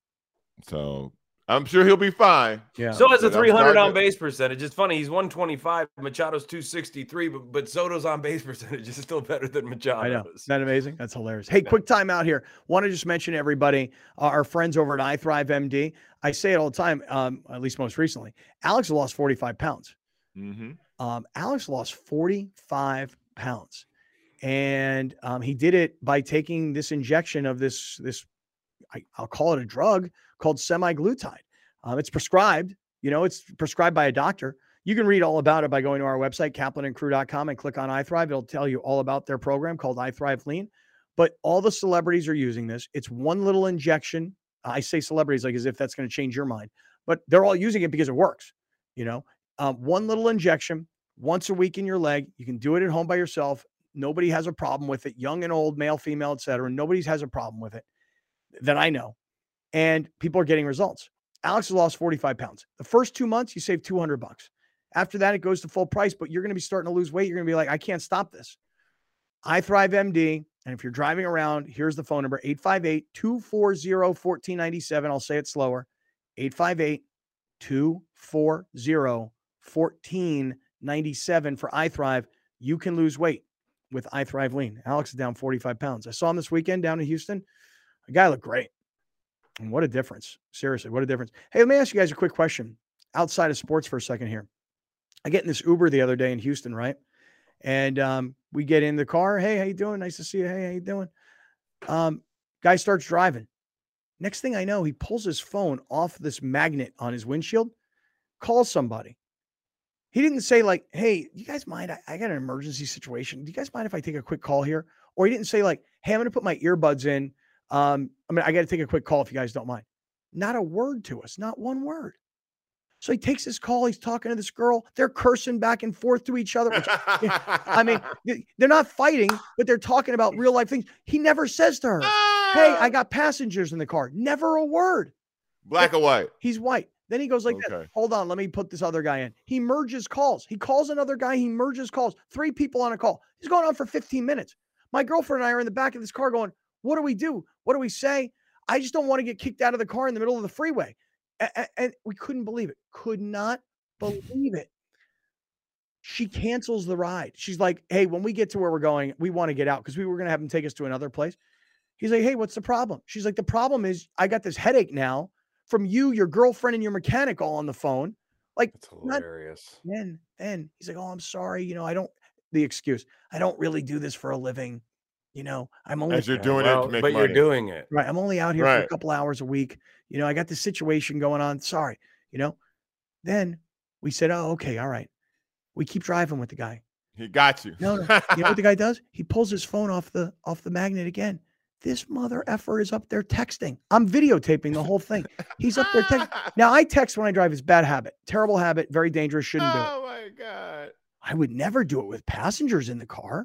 So I'm sure he'll be fine. Yeah. So has a But I'm three hundred starting on base percentage. It's funny. He's one twenty-five. Machado's two sixty-three, but, but Soto's on base percentage is still better than Machado's. I know. Isn't that amazing? That's hilarious. Hey, quick time out here. Want to just mention everybody, uh, our friends over at iThrive M D. I say it all the time, um, at least most recently. Alex lost forty-five pounds. Mm-hmm. Um, Alex lost forty-five pounds. And um, he did it by taking this injection of this, this I, I'll call it a drug called semaglutide. Um, it's prescribed, you know, it's prescribed by a doctor. You can read all about it by going to our website, kaplan and crew dot com, and click on iThrive. It'll tell you all about their program called iThrive Lean. but all the celebrities are using this. It's one little injection. I say celebrities like as if that's going to change your mind, but they're all using it because it works. You know, um, one little injection once a week in your leg. You can do it at home by yourself. Nobody has a problem with it. Young and old, male, female, et cetera. Nobody has a problem with it that I know. And people are getting results. Alex has lost forty-five pounds. The first two months, you save two hundred bucks. After that, it goes to full price, but you're going to be starting to lose weight. You're going to be like, I can't stop this. iThrive M D. And if you're driving around, here's the phone number, eight five eight, two four zero, one four nine seven. I'll say it slower. eight five eight, two four zero, one four nine seven for iThrive. You can lose weight with iThrive Lean. Alex is down forty-five pounds. I saw him this weekend down in Houston. The guy looked great. And what a difference. Seriously, what a difference. Hey, let me ask you guys a quick question outside of sports for a second here. I get in this Uber the other day in Houston, right? And um, we get in the car. Hey, how you doing? Nice to see you. Hey, how you doing? Um, guy starts driving. Next thing I know, he pulls his phone off this magnet on his windshield, calls somebody. He didn't say like, hey, you guys mind? I, I got an emergency situation. Do you guys mind if I take a quick call here? Or he didn't say like, hey, I'm going to put my earbuds in. Um, I mean, I got to take a quick call if you guys don't mind. Not a word to us, not one word. So he takes this call. He's talking to this girl. They're cursing back and forth to each other. Which, I mean, they're not fighting, but they're talking about real life things. He never says to her, hey, I got passengers in the car. Never a word. Black or white? He's white. Then he goes like Okay. this. Hold on. Let me put this other guy in. He merges calls. He calls another guy. He merges calls. Three people on a call. He's going on for fifteen minutes. My girlfriend and I are in the back of this car going, what do we do? What do we say? I just don't want to get kicked out of the car in the middle of the freeway. And, and we couldn't believe it. Could not believe it. She cancels the ride. She's like, hey, when we get to where we're going, we want to get out because we were going to have him take us to another place. He's like, hey, what's the problem? She's like, the problem is I got this headache now from you, your girlfriend, and your mechanic all on the phone. Like, that's hilarious. Not, then, then he's like, oh, I'm sorry. You know, I don't, the excuse, I don't really do this for a living. You know, I'm only as you're doing well, it to make but money. You're doing it. Right. I'm only out here right. for a couple hours a week. You know, I got this situation going on. Sorry. You know, then we said, oh, okay. All right. We keep driving with the guy. He got you. No, no. You know what the guy does? He pulls his phone off the, off the magnet again. This mother effer is up there texting. I'm videotaping the whole thing. He's up there texting. Now I text when I drive. It's bad habit, terrible habit, very dangerous. Shouldn't do it. Oh my God. I would never do it with passengers in the car.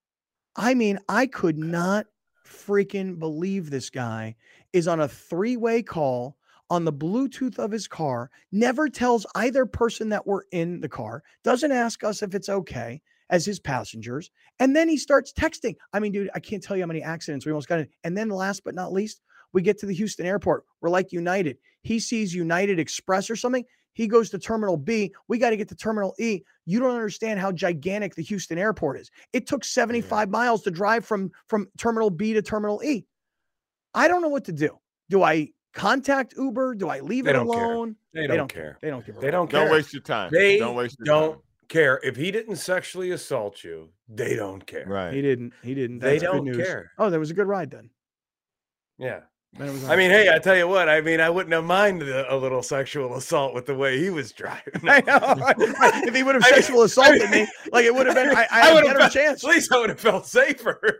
I mean, I could not freaking believe this guy is on a three-way call on the Bluetooth of his car, never tells either person that we're in the car, doesn't ask us if it's okay as his passengers, and then he starts texting. I mean, dude, I can't tell you how many accidents we almost got in. And then last but not least, we get to the Houston airport. We're like United. He sees United Express or something. He goes to Terminal B. We got to get to Terminal E. You don't understand how gigantic the Houston airport is. It took seventy-five yeah. miles to drive from, from Terminal B to Terminal E. I don't know what to do. Do I contact Uber? Do I leave they it don't alone? They, they don't, don't care. care. They don't care. They don't care. Don't waste your time. They don't waste your don't time. care. If he didn't sexually assault you, they don't care. Right. He didn't. He didn't. They That's don't good news. care. Oh, that was a good ride then. Yeah. Was I mean, hey, I tell you what. I mean, I wouldn't have minded a, a little sexual assault with the way he was driving. I know. If he would have sexual I mean, assaulted I mean, me, like it would have been, I, I, I had a better felt, chance. At least I would have felt safer.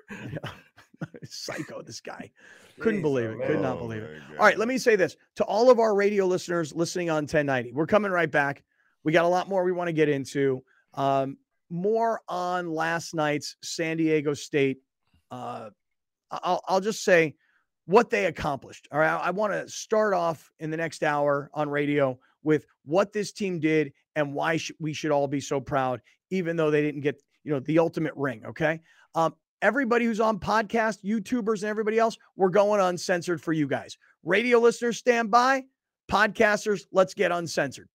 Psycho, this guy. Couldn't Jeez, believe it. Man. Could not believe it. All right, let me say this to all of our radio listeners listening on ten ninety. We're coming right back. We got a lot more we want to get into. Um, more on last night's San Diego State. Uh, I'll, I'll just say what they accomplished. All right. I, I want to start off in the next hour on radio with what this team did and why sh- we should all be so proud, even though they didn't get, you know, the ultimate ring. Okay. Um, everybody who's on podcast, YouTubers and everybody else, we're going uncensored for you guys. Radio listeners, stand by. Podcasters, let's get uncensored.